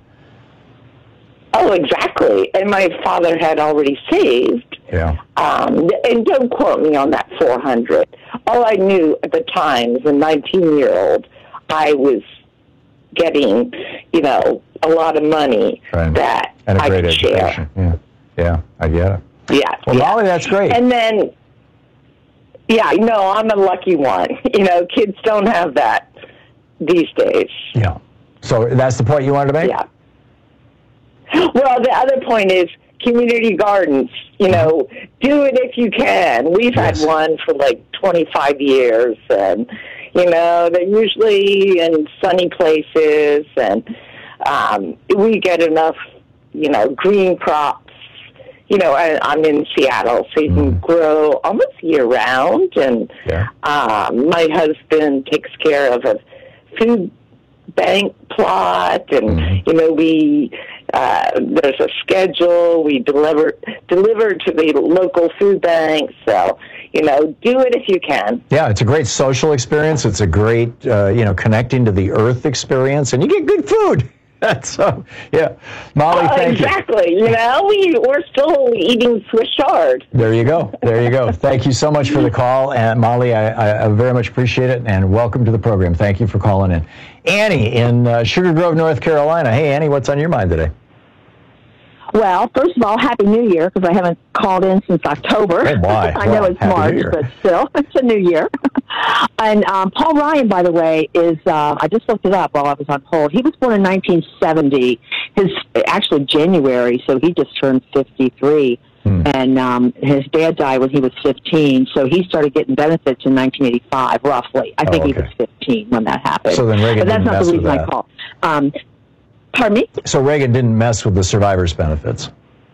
Speaker 27: Oh, exactly. And my father had already saved.
Speaker 18: Yeah.
Speaker 27: Um, and don't quote me on that four hundred. All I knew at the time, as a nineteen-year-old, I was getting, you know, a lot of money
Speaker 18: right.
Speaker 27: that
Speaker 18: and a
Speaker 27: I
Speaker 18: great
Speaker 27: could
Speaker 18: education.
Speaker 27: share.
Speaker 18: Yeah, yeah, I get it.
Speaker 27: Yeah.
Speaker 18: Well,
Speaker 27: yeah.
Speaker 18: Molly, that's great.
Speaker 27: And then, yeah, no, I'm a lucky one. You know, kids don't have that these days.
Speaker 18: Yeah. So that's the point you wanted to make?
Speaker 27: Yeah. Well, the other point is community gardens. You know, do it if you can. We've yes. had one for like twenty-five years, and, you know, they're usually in sunny places, and um, we get enough, you know, green crops. You know, I, I'm in Seattle, so you mm. can grow almost year-round, and
Speaker 18: yeah.
Speaker 27: um, my husband takes care of a food bank plot, and, mm. you know, we... Uh, there's a schedule. We deliver deliver to the local food bank. So, you know, do it if you can.
Speaker 18: Yeah, it's a great social experience. It's a great, uh, you know, connecting to the earth experience, and you get good food. That's so, yeah. Molly,
Speaker 27: uh,
Speaker 18: thank
Speaker 27: exactly.
Speaker 18: you.
Speaker 27: You know, we, we're still eating Swiss chard.
Speaker 18: There you go. There you go. Thank you so much for the call. And Molly, I, I very much appreciate it, and welcome to the program. Thank you for calling in. Annie in uh, Sugar Grove, North Carolina. Hey, Annie, what's on your mind today?
Speaker 7: Well, first of all, Happy New Year, because I haven't called in since October.
Speaker 18: Oh, my.
Speaker 7: I know
Speaker 18: well,
Speaker 7: it's March, but still, it's a new year. And um, Paul Ryan, by the way, is, uh, I just looked it up while I was on hold. He was born in nineteen seventy, his actually January, so he just turned fifty-three. Hmm. And um, his dad died when he was fifteen, so he started getting benefits in nineteen eighty-five, roughly. I think
Speaker 18: oh, okay.
Speaker 7: he was fifteen when that happened.
Speaker 18: So then Reagan
Speaker 7: but that's
Speaker 18: didn't
Speaker 7: not
Speaker 18: mess
Speaker 7: the reason
Speaker 18: with
Speaker 7: I
Speaker 18: that.
Speaker 7: called. Um, Pardon me?
Speaker 18: So Reagan didn't mess with the survivors' benefits?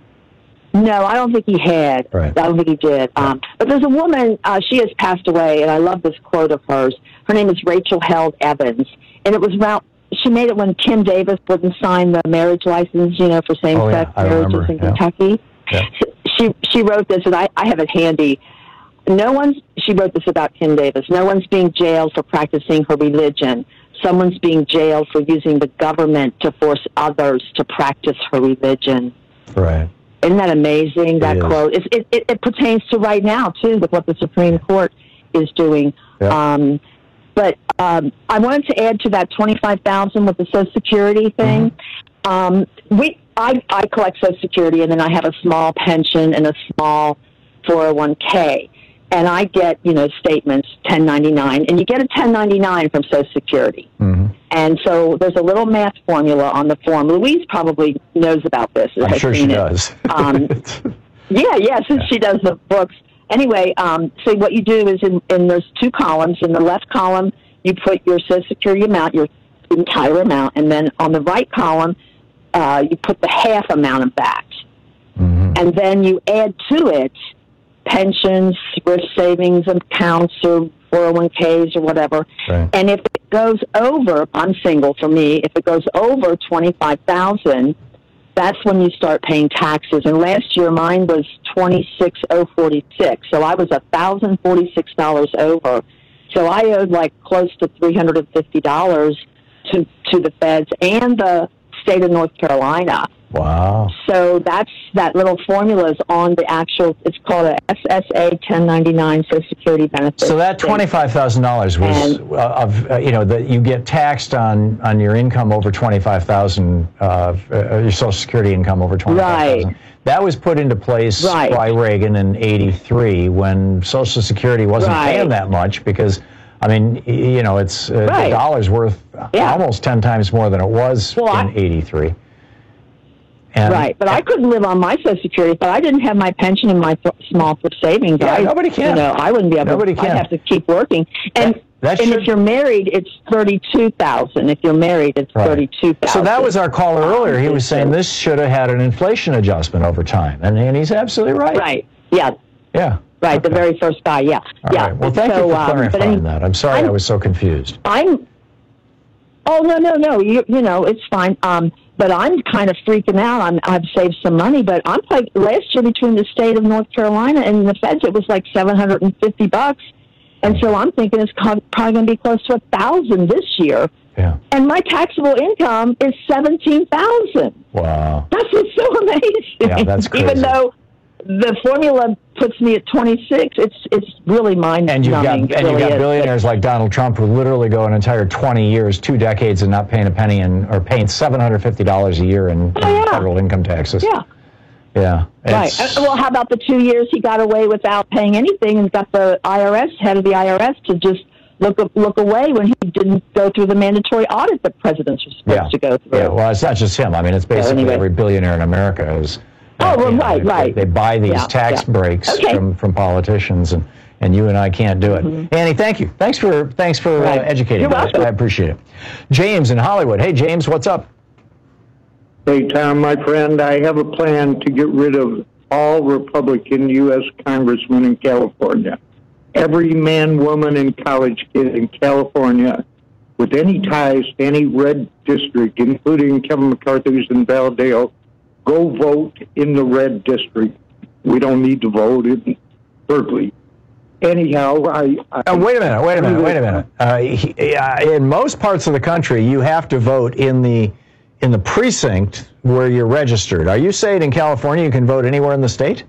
Speaker 7: No, I don't think he had.
Speaker 18: Right.
Speaker 7: I don't think he did. Um, but there's a woman, uh, she has passed away, and I love this quote of hers. Her name is Rachel Held Evans. And it was around, she made it when Kim Davis wouldn't sign the marriage license, you know, for same-sex
Speaker 18: oh, yeah.
Speaker 7: marriages
Speaker 18: remember.
Speaker 7: in
Speaker 18: yeah.
Speaker 7: Kentucky.
Speaker 18: Yeah.
Speaker 7: She, she wrote this, and I, I have it handy. No one's, she wrote this about Kim Davis, no one's being jailed for practicing her religion. Someone's being jailed for using the government to force others to practice her religion.
Speaker 18: Right.
Speaker 7: Isn't that amazing, that
Speaker 18: it
Speaker 7: quote? It, it, it, it pertains to right now, too, with what the Supreme Court is doing.
Speaker 18: Yeah.
Speaker 7: Um, but um, I wanted to add to that twenty-five thousand dollars with the Social Security thing. Mm-hmm. Um, we, I, I collect Social Security, and then I have a small pension and a small four oh one k. And I get, you know, statements, ten ninety-nine, and you get a ten ninety-nine from Social Security.
Speaker 18: Mm-hmm.
Speaker 7: And so there's a little math formula on the form. Louise probably knows about this.
Speaker 18: I'm sure she
Speaker 7: it.
Speaker 18: does.
Speaker 7: Um, yeah, yeah, since yeah. she does the books. Anyway, um, so what you do is in, in there's two columns. In the left column, you put your Social Security amount, your entire amount, and then on the right column, uh, you put the half amount of that.
Speaker 18: Mm-hmm.
Speaker 7: And then you add to it pensions, thrift savings accounts, or four oh one k's or whatever.
Speaker 18: Right.
Speaker 7: And if it goes over, I'm single for me, if it goes over twenty-five thousand, that's when you start paying taxes. And last year mine was twenty-six thousand forty-six, so I was one thousand forty-six dollars over. So I owed like close to three hundred fifty dollars to, to the feds and the state of North Carolina.
Speaker 18: Wow.
Speaker 7: So that's, that little formula is on the actual, it's called a S S A ten ninety-nine Social Security benefit.
Speaker 18: So that twenty-five thousand dollars was, and, uh, of uh, you know, that you get taxed on, on your income over twenty-five thousand dollars, uh, your Social Security income over twenty-five thousand dollars. Right. That was put into place right. by Reagan in eighty-three when Social Security wasn't right. paying that much because, I mean, you know, it's uh, right. the dollar's worth yeah. almost ten times more than it was well, in I, eighty-three. And,
Speaker 7: right, but I couldn't live on my Social Security, but I didn't have my pension and my th- small thrift savings.
Speaker 18: Yeah,
Speaker 7: I,
Speaker 18: nobody can.
Speaker 7: You know, I wouldn't be able
Speaker 18: nobody
Speaker 7: to.
Speaker 18: Can.
Speaker 7: I'd have to keep working. And
Speaker 18: that, that
Speaker 7: and
Speaker 18: should,
Speaker 7: if you're married, it's thirty-two thousand. If you're married, it's
Speaker 18: right.
Speaker 7: thirty-two thousand.
Speaker 18: So that was our caller earlier. He was saying this should have had an inflation adjustment over time, and and he's absolutely right.
Speaker 7: Right. Yeah.
Speaker 18: Yeah.
Speaker 7: right.
Speaker 18: Okay.
Speaker 7: The very first guy. Yeah,
Speaker 18: All
Speaker 7: yeah.
Speaker 18: right. Well, thank
Speaker 7: so,
Speaker 18: you for
Speaker 7: um,
Speaker 18: clarifying
Speaker 7: but any,
Speaker 18: that. I'm sorry
Speaker 7: I'm,
Speaker 18: I was so confused.
Speaker 7: I'm. Oh no no no! You you know it's fine. Um, but I'm kind of freaking out. I'm I've saved some money, but I'm like last year between the state of North Carolina and the feds, it was like seven hundred and fifty bucks, and so I'm thinking it's co- probably going to be close to a thousand this year.
Speaker 18: Yeah.
Speaker 7: And my taxable income is seventeen thousand.
Speaker 18: Wow.
Speaker 7: That's what's so amazing.
Speaker 18: Yeah, that's crazy.
Speaker 7: Even though the formula puts me at twenty-six, it's it's really mind numbing.
Speaker 18: And you've got, and
Speaker 7: really
Speaker 18: you've got
Speaker 7: is.
Speaker 18: billionaires like Donald Trump who literally go an entire twenty years, two decades, and not paying a penny, in, or paying seven hundred fifty dollars a year in,
Speaker 7: Oh, yeah.
Speaker 18: in federal income taxes.
Speaker 7: Yeah.
Speaker 18: Yeah.
Speaker 7: Right.
Speaker 18: It's-
Speaker 7: Uh, Well, how about the two years he got away without paying anything and got the I R S, head of the I R S, to just look look away when he didn't go through the mandatory audit that presidents are supposed
Speaker 18: yeah.
Speaker 7: to go through.
Speaker 18: Yeah. Well, it's not just him. I mean, it's basically
Speaker 7: anyway.
Speaker 18: every billionaire in America is.
Speaker 7: Oh, well,
Speaker 18: you know,
Speaker 7: right,
Speaker 18: they,
Speaker 7: right.
Speaker 18: They, they buy these
Speaker 7: Yeah,
Speaker 18: tax
Speaker 7: yeah.
Speaker 18: breaks
Speaker 7: Okay.
Speaker 18: from, from politicians, and, and you and I can't do it.
Speaker 7: Mm-hmm.
Speaker 18: Annie, thank you. Thanks for thanks for
Speaker 7: Right.
Speaker 18: uh, educating
Speaker 7: You're
Speaker 18: us.
Speaker 7: welcome.
Speaker 18: I appreciate it. James in Hollywood. Hey, James, what's up?
Speaker 8: Hey, Tom, my friend, I have a plan to get rid of all Republican U S congressmen in California. Every man, woman, and college kid in California with any ties to any red district, including Kevin McCarthy's in Valedale, go vote in the red district. We don't need to vote in Berkeley. Anyhow, I... I
Speaker 18: Oh, wait a minute, wait a minute, wait a minute. Uh, he, uh, in most parts of the country, you have to vote in the in the precinct where you're registered. Are you saying in California you can vote anywhere in the state?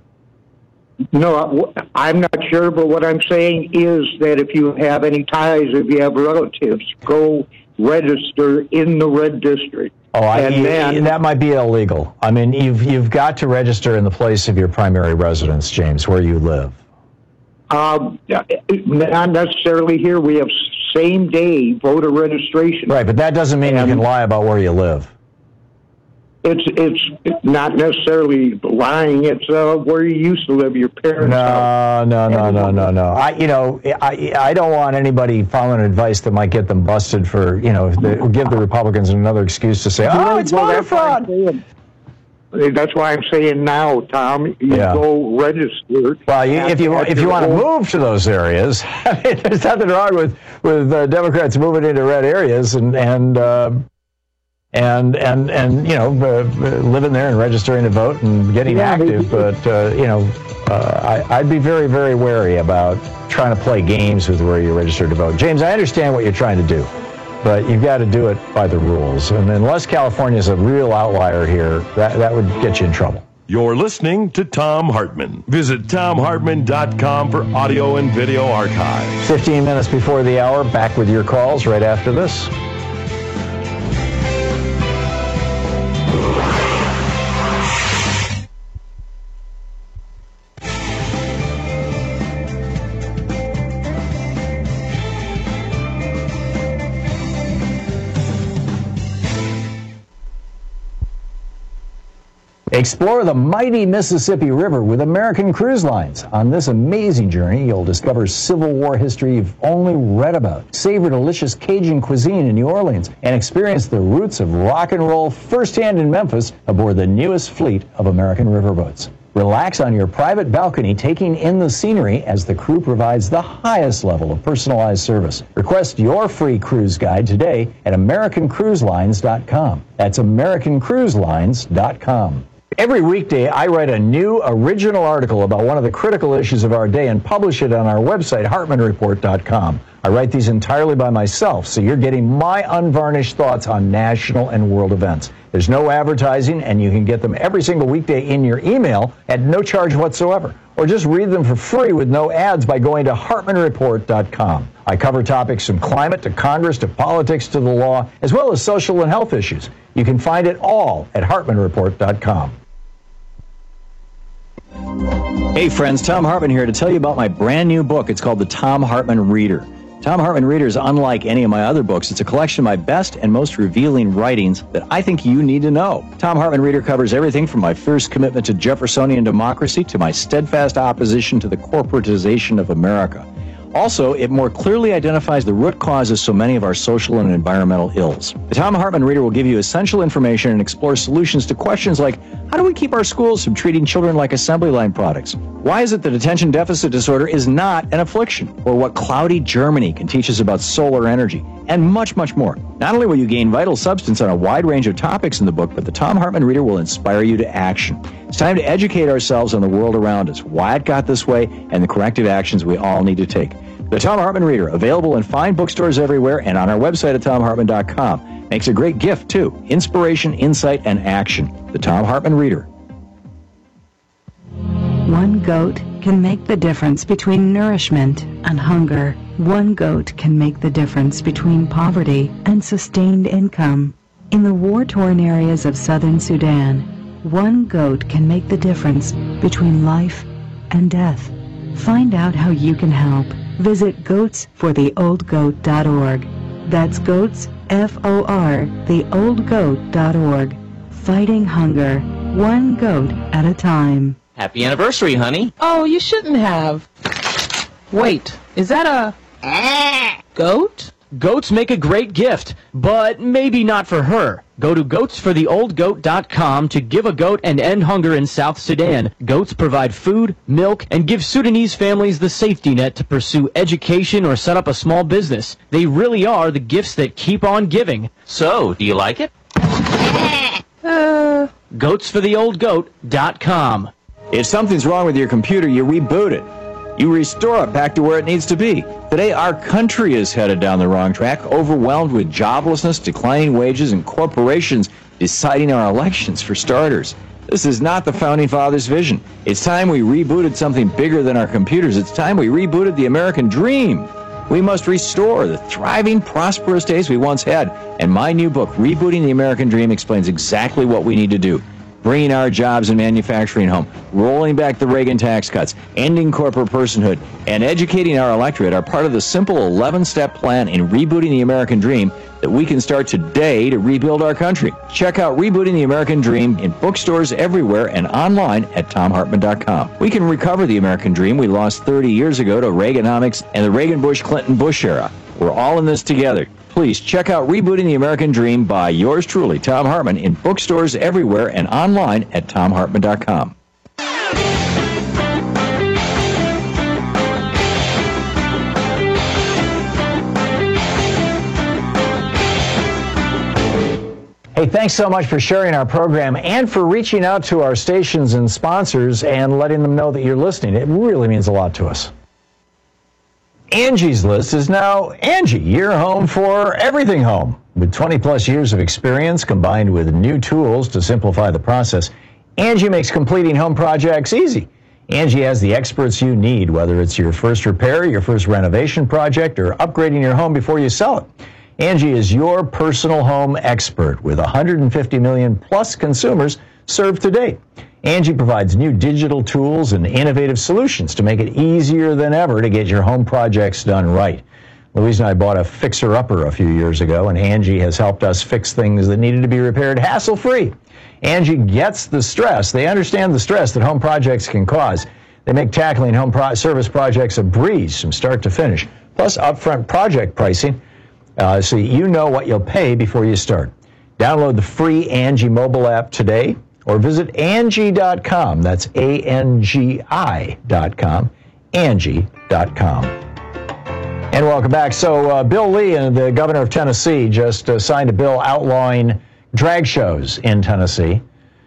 Speaker 8: No, I'm not sure, but what I'm saying is that if you have any ties, if you have relatives, go register in the red district.
Speaker 18: Oh, I,
Speaker 8: And
Speaker 18: you-
Speaker 8: then-
Speaker 18: that might be illegal. I mean, you've you've got to register in the place of your primary residence, James, where you live.
Speaker 8: Um, not necessarily here. We have same-day voter registration.
Speaker 18: Right, but that doesn't mean you can lie about where you live.
Speaker 8: It's it's not necessarily lying. It's uh, where you used to live, your parents' house.
Speaker 18: No, no, no, no, no, no. I, you know, I, I don't want anybody following advice that might get them busted for, you know, the, give the Republicans another excuse to say, oh, it's
Speaker 8: Well,
Speaker 18: voter
Speaker 8: that's why I'm
Speaker 18: fraud.
Speaker 8: saying- That's why I'm saying now, Tom, you
Speaker 18: Yeah.
Speaker 8: go register.
Speaker 18: Well, you, if you
Speaker 8: at
Speaker 18: if you
Speaker 8: your
Speaker 18: want to
Speaker 8: home-
Speaker 18: move to those areas, I mean, there's nothing wrong with with uh, Democrats moving into red areas and and uh, and and and you know uh, living there and registering to vote and getting
Speaker 8: Yeah,
Speaker 18: active. But uh, you know, uh, I, I'd be very very wary about trying to play games with where you're registered to vote. James, I understand what you're trying to do, but you've got to do it by the rules. And unless California is a real outlier here, that that would get you in trouble.
Speaker 17: You're listening to Tom Hartman. Visit tom hartman dot com for audio and video archives.
Speaker 18: fifteen minutes before the hour, back with your calls right after this. Explore the mighty Mississippi River with American Cruise Lines. On this amazing journey, you'll discover Civil War history you've only read about, savor delicious Cajun cuisine in New Orleans, and experience the roots of rock and roll firsthand in Memphis aboard the newest fleet of American riverboats. Relax on your private balcony, taking in the scenery as the crew provides the highest level of personalized service. Request your free cruise guide today at american cruise lines dot com. That's american cruise lines dot com. Every weekday, I write a new original article about one of the critical issues of our day and publish it on our website, hartman report dot com. I write these entirely by myself, so you're getting my unvarnished thoughts on national and world events. There's no advertising, and you can get them every single weekday in your email at no charge whatsoever. Or just read them for free with no ads by going to hartman report dot com. I cover topics from climate to Congress to politics to the law, as well as social and health issues. You can find it all at hartman report dot com. Hey friends, Tom Hartman here to tell you about my brand new book. It's called The Tom Hartman Reader. Tom Hartman Reader is unlike any of my other books. It's a collection of my best and most revealing writings that I think you need to know. Tom Hartman Reader covers everything from my fierce commitment to Jeffersonian democracy to my steadfast opposition to the corporatization of America. Also, it more clearly identifies the root causes of so many of our social and environmental ills. The Tom Hartman Reader will give you essential information and explore solutions to questions like, how do we keep our schools from treating children like assembly line products? Why is it that attention deficit disorder is not an affliction? Or what cloudy Germany can teach us about solar energy, and much, much more. Not only will you gain vital substance on a wide range of topics in the book, but the Thom Hartmann Reader will inspire you to action. It's time to educate ourselves on the world around us, why it got this way, and the corrective actions we all need to take. The Thom Hartmann Reader, available in fine bookstores everywhere and on our website at thom hartmann dot com. Makes a great gift, too. Inspiration, insight, and action. The Thom Hartmann Reader.
Speaker 10: One goat can make the difference between nourishment and hunger. One goat can make the difference between poverty and sustained income. In the war-torn areas of southern Sudan, one goat can make the difference between life and death. Find out how you can help. Visit goats for the old goat dot org. That's goats, F O R, the old goat dot org. Fighting hunger, one goat at a time.
Speaker 11: Happy anniversary, honey.
Speaker 13: Oh, you shouldn't have. Wait, is that a goat?
Speaker 11: Goats make a great gift, but maybe not for her. Go to goats for the old goat dot com to give a goat and end hunger in South Sudan. Goats provide food, milk, and give Sudanese families the safety net to pursue education or set up a small business. They really are the gifts that keep on giving. So, do you like it?
Speaker 13: Uh...
Speaker 11: goats for the old goat dot com.
Speaker 18: If something's wrong with your computer, you reboot it. You restore it back to where it needs to be. Today, our country is headed down the wrong track, overwhelmed with joblessness, declining wages, and corporations deciding our elections for starters. This is not the Founding Fathers' vision. It's time we rebooted something bigger than our computers. It's time we rebooted the American dream. We must restore the thriving, prosperous days we once had. And my new book, Rebooting the American Dream, explains exactly what we need to do. Bringing our jobs and manufacturing home, rolling back the Reagan tax cuts, ending corporate personhood, and educating our electorate are part of the simple eleven-step plan in rebooting the American dream that we can start today to rebuild our country. Check out Rebooting the American Dream in bookstores everywhere and online at thom hartmann dot com. We can recover the American dream we lost thirty years ago to Reaganomics and the Reagan-Bush-Clinton-Bush era. We're all in this together. Please check out Rebooting the American Dream by yours truly, Thom Hartmann, in bookstores everywhere and online at thom hartmann dot com. Hey, thanks so much for sharing our program and for reaching out to our stations and sponsors and letting them know that you're listening. It really means a lot to us. Angie's List is now Angie, your home for everything home. With twenty plus years of experience combined with new tools to simplify the process, Angie makes completing home projects easy. Angie has the experts you need, whether it's your first repair, your first renovation project, or upgrading your home before you sell it. Angie is your personal home expert with one hundred fifty million plus consumers served to date. Angie provides new digital tools and innovative solutions to make it easier than ever to get your home projects done right. Louise and I bought a fixer-upper a few years ago, and Angie has helped us fix things that needed to be repaired hassle-free. Angie gets the stress. They understand the stress that home projects can cause. They make tackling home pro- service projects a breeze from start to finish, plus upfront project pricing, uh, so you know what you'll pay before you start. Download the free Angie mobile app today, or visit Angie dot com. That's A N G I dot com. Angie dot com. And welcome back. So uh, Bill Lee, uh, the governor of Tennessee, just uh, signed a bill outlawing drag shows in Tennessee.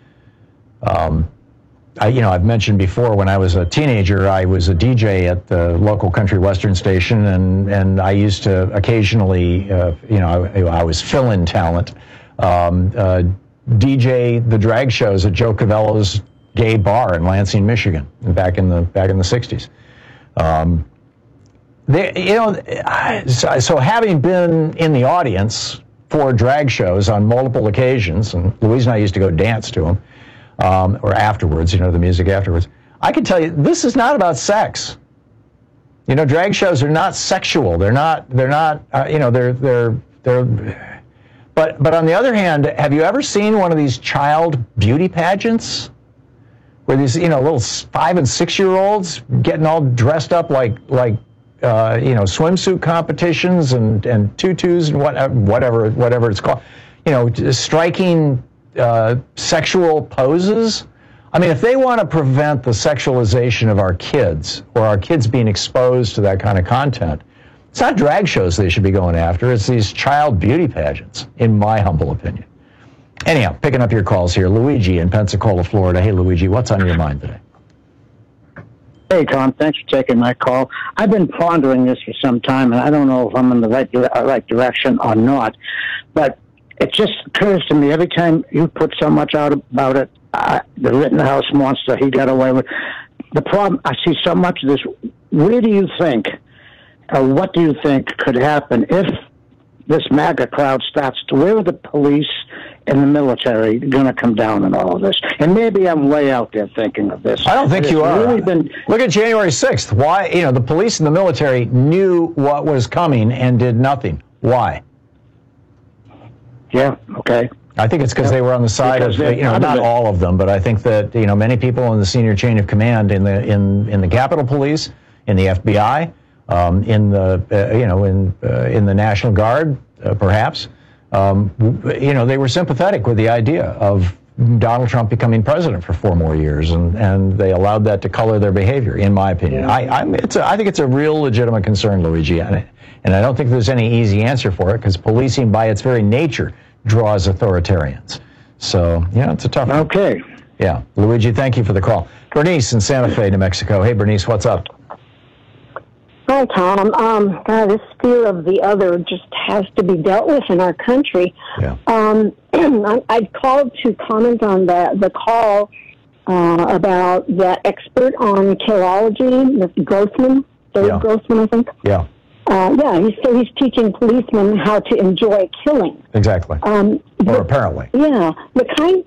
Speaker 18: Um, I, you know, I've mentioned before, when I was a teenager, I was a D J at the local country western station, and, and I used to occasionally, uh, you know, I, I was fill-in talent. Um, uh, D J the drag shows at Joe Cavello's gay bar in Lansing, Michigan, back in the back in the sixties. Um, they, you know, so, so having been in the audience for drag shows on multiple occasions, and Louise and I used to go dance to them, um, or afterwards, you know, the music afterwards. I can tell you, this is not about sex. You know, drag shows are not sexual. They're not. They're not. Uh, you know, they're they're they're. But but on the other hand, have you ever seen one of these child beauty pageants where these, you know, little five and six year olds getting all dressed up like like uh, you know, swimsuit competitions and, and tutus and what, whatever whatever it's called, you know, striking uh, sexual poses? I mean, if they want to prevent the sexualization of our kids or our kids being exposed to that kind of content, it's not drag shows they should be going after. It's these child beauty pageants, in my humble opinion. Anyhow, picking up your calls here. Luigi in Pensacola, Florida. Hey, Luigi, what's on your mind today?
Speaker 14: Hey, Tom, thanks for taking my call. I've been pondering this for some time, and I don't know if I'm in the right, dire- right direction or not, but it just occurs to me every time you put so much out about it, uh, the Rittenhouse monster, he got away with. The problem, I see so much of this. Where do you think, or what do you think could happen if this MAGA crowd starts to, where are the police and the military going to come down in all of this? And maybe I'm way out there thinking of this.
Speaker 18: I don't think
Speaker 14: It's
Speaker 18: you are.
Speaker 14: Really been,
Speaker 18: Look at January sixth. Why, you know, the police and the military knew what was coming and did nothing. Why?
Speaker 14: Yeah, okay.
Speaker 18: I think it's because they were on the side
Speaker 14: Because
Speaker 18: of,
Speaker 14: they're
Speaker 18: you know,
Speaker 14: part of
Speaker 18: not
Speaker 14: it.
Speaker 18: all of them, but I think that, you know, many people in the senior chain of command in the in, in the Capitol Police, in the F B I, um, in the, uh, you know, in uh, in the National Guard, uh, perhaps, um, you know, they were sympathetic with the idea of Donald Trump becoming president for four more years, and, and they allowed that to color their behavior, in my opinion. I I'm, it's a, I think it's a real legitimate concern, Luigi, and I, and I don't think there's any easy answer for it, because policing, by its very nature, draws authoritarians. So, yeah, it's a tough one.
Speaker 14: Okay.
Speaker 18: Yeah. Luigi, thank you for the call. Bernice in Santa Fe, New Mexico. Hey, Bernice, what's up?
Speaker 15: Hi, Tom. Um, God, this fear of the other just has to be dealt with in our country.
Speaker 18: Yeah.
Speaker 15: Um, I, I called to comment on the, the call uh, about the expert on killology, this Grossman, Dave
Speaker 18: Yeah.
Speaker 15: Grossman, I think.
Speaker 18: Yeah,
Speaker 15: Uh, yeah, he's, so he's teaching policemen how to enjoy killing.
Speaker 18: exactly.
Speaker 15: Um,
Speaker 18: Or apparently.
Speaker 15: Yeah, the kind,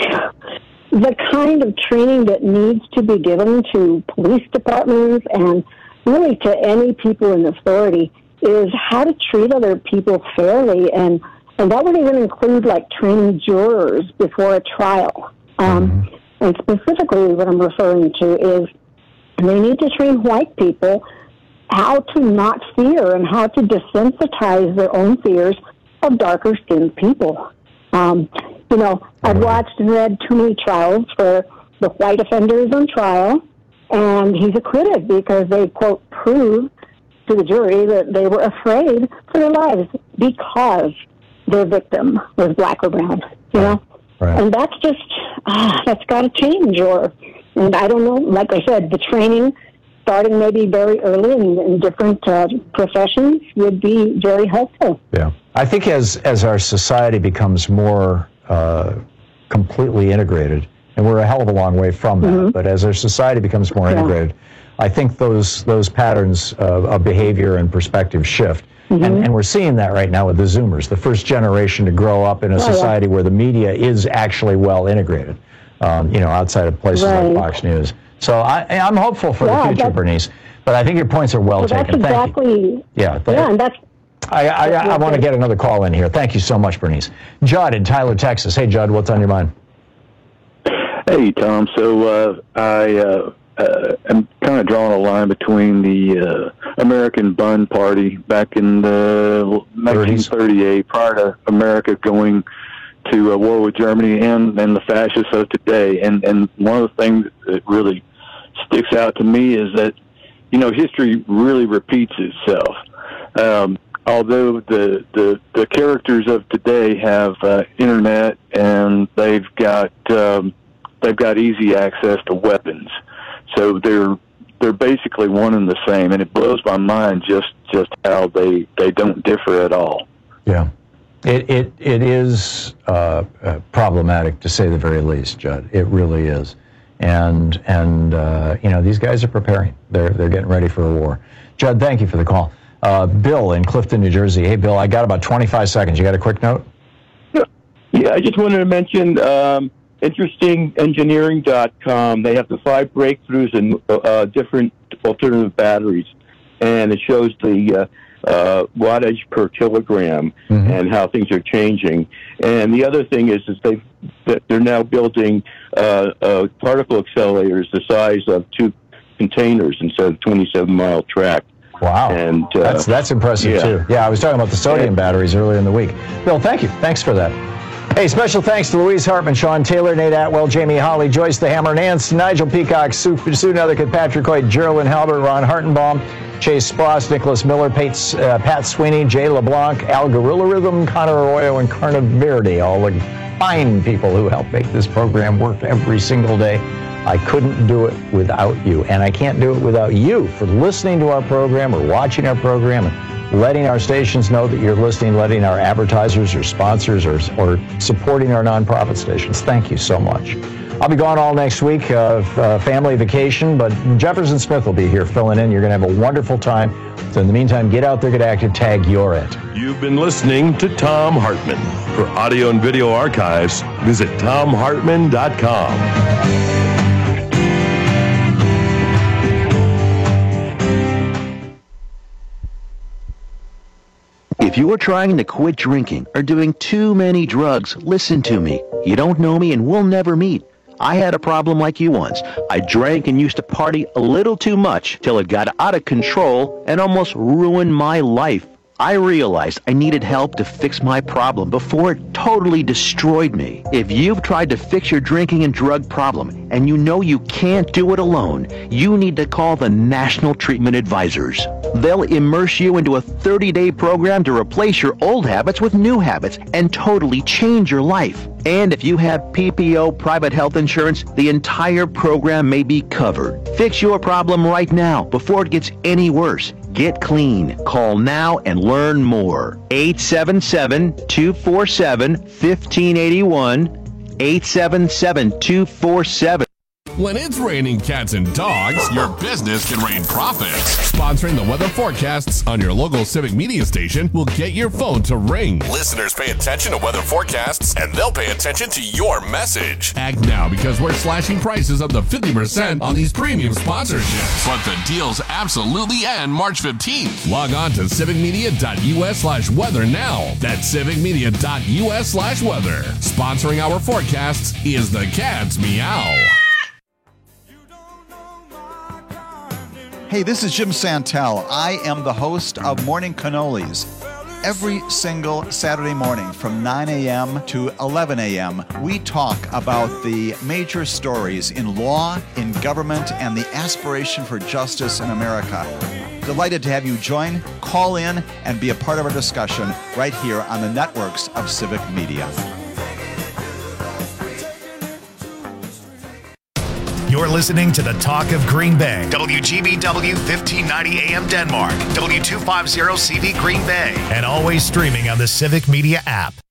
Speaker 15: the kind of training that needs to be given to police departments and really to any people in authority is how to treat other people fairly, and and that would even include like training jurors before a trial. Um, and specifically, what I'm referring to is they need to train white people how to not fear and how to desensitize their own fears of darker-skinned people. Um, you know, I've watched and read too many trials where the white offender is on trial, and he's acquitted because they, quote, proved to the jury that they were afraid for their lives because their victim was black or brown, you know?
Speaker 18: Right.
Speaker 15: And that's just, ah, that's got to change. Or, and I don't know, like I said, the training starting maybe very early in, in different uh, professions would be very helpful.
Speaker 18: Yeah. I think as, as our society becomes more uh, completely integrated, and we're a hell of a long way from that,
Speaker 15: Mm-hmm.
Speaker 18: but as our society becomes more
Speaker 15: Yeah.
Speaker 18: integrated, I think those those patterns of, of behavior and perspective shift.
Speaker 15: Mm-hmm.
Speaker 18: And, and we're seeing that right now with the Zoomers, the first generation to grow up in a
Speaker 15: Oh, yeah.
Speaker 18: society where the media is actually well integrated, um, you know, outside of places
Speaker 15: Right.
Speaker 18: like Fox News. So I, I'm hopeful for
Speaker 15: Yeah,
Speaker 18: the future,
Speaker 15: that's-
Speaker 18: Bernice, but I think your points are well
Speaker 15: So that's
Speaker 18: taken. Thank you.
Speaker 15: exactly,
Speaker 18: Yeah, th-
Speaker 15: yeah, and that's,
Speaker 18: I, I, I, I want to get another call in here. Thank you so much, Bernice. Judd in Tyler, Texas. Hey, Judd, what's on your mind?
Speaker 16: Hey, Tom. So uh, I uh, uh, am kind of drawing a line between the uh, American Bun Party back in the nineteen thirty-eight, prior to America going to uh, war with Germany, and, and the fascists of today. And, and one of the things that really sticks out to me is that, you know, history really repeats itself. Um, although the, the, the characters of today have uh, internet and they've got um, they've got easy access to weapons, so they're they're basically one and the same, and it blows my mind just, just how they, they don't differ at all.
Speaker 18: Yeah. It it it is uh, uh, problematic, to say the very least, Judd. It really is, and and uh, you know, these guys are preparing. They're they're getting ready for a war. Judd, thank you for the call. Uh, Bill in Clifton, New Jersey. Hey, Bill, I got about twenty-five seconds. You got a quick note?
Speaker 19: Yeah, I just wanted to mention um, interesting engineering dot com. They have the five breakthroughs in uh, different alternative batteries, and it shows the uh, uh, wattage per kilogram
Speaker 18: Mm-hmm.
Speaker 19: and how things are changing. And the other thing is, is they that they're now building uh, uh, particle accelerators the size of two containers instead of twenty-seven mile track.
Speaker 18: Wow,
Speaker 19: and uh,
Speaker 18: that's that's impressive
Speaker 19: yeah.
Speaker 18: too. Yeah, I was talking about the sodium batteries earlier in the week. Bill, thank you. Thanks for that. Hey, special thanks to Louise Hartman, Sean Taylor, Nate Atwell, Jamie Holly, Joyce the Hammer Nance, Nigel Peacock, Sue, Sue Nethercutt, Patrick Hoyt, Geraldine Halbert, Ron Hartenbaum, Chase Spross, Nicholas Miller, Pates, uh, Pat Sweeney, Jay LeBlanc, Al Gorilla Rhythm, Connor Arroyo, and Carna Verde, all the fine people who help make this program work every single day. I couldn't do it without you, and I can't do it without you for listening to our program or watching our program and letting our stations know that you're listening, letting our advertisers or sponsors or, or supporting our nonprofit stations. Thank you so much. I'll be gone all next week, uh, uh, family vacation, but Jefferson Smith will be here filling in. You're going to have a wonderful time. So in the meantime, get out there, get active, tag your it.
Speaker 17: You've been listening to Thom Hartmann. For audio and video archives, visit Thom Hartmann dot com.
Speaker 1: If you are trying to quit drinking or doing too many drugs, listen to me. You don't know me and we'll never meet. I had a problem like you once. I drank and used to party a little too much till it got out of control and almost ruined my life. I realized I needed help to fix my problem before it totally destroyed me. If you've tried to fix your drinking and drug problem and you know you can't do it alone, you need to call the National Treatment Advisors. They'll immerse you into a thirty-day program to replace your old habits with new habits and totally change your life. And if you have P P O private health insurance, the entire program may be covered. Fix your problem right now before it gets any worse. Get clean. Call now and learn more. eight seven seven, two four seven, one five eight one. eight seven seven, two four seven.
Speaker 2: When it's raining cats and dogs, your business can rain profits. Sponsoring the weather forecasts on your local Civic Media station will get your phone to ring.
Speaker 3: Listeners pay attention to weather forecasts, and they'll pay attention to your message.
Speaker 2: Act now because we're slashing prices up to fifty percent on these premium sponsorships.
Speaker 3: But the deals absolutely end March fifteenth.
Speaker 2: Log on to civicmedia.us slash weather now. That's civicmedia.us slash weather. Sponsoring our forecasts is the Cat's Meow.
Speaker 20: Hey, this is Jim Santel. I am the host of Morning Cannolis. Every single Saturday morning from nine a.m. to eleven a.m., we talk about the major stories in law, in government, and the aspiration for justice in America. Delighted to have you join, call in, and be a part of our discussion right here on the networks of Civic Media.
Speaker 21: You're listening to the Talk of Green Bay. W G B W fifteen ninety A M Denmark. W two fifty C V Green Bay. And always streaming on the Civic Media app.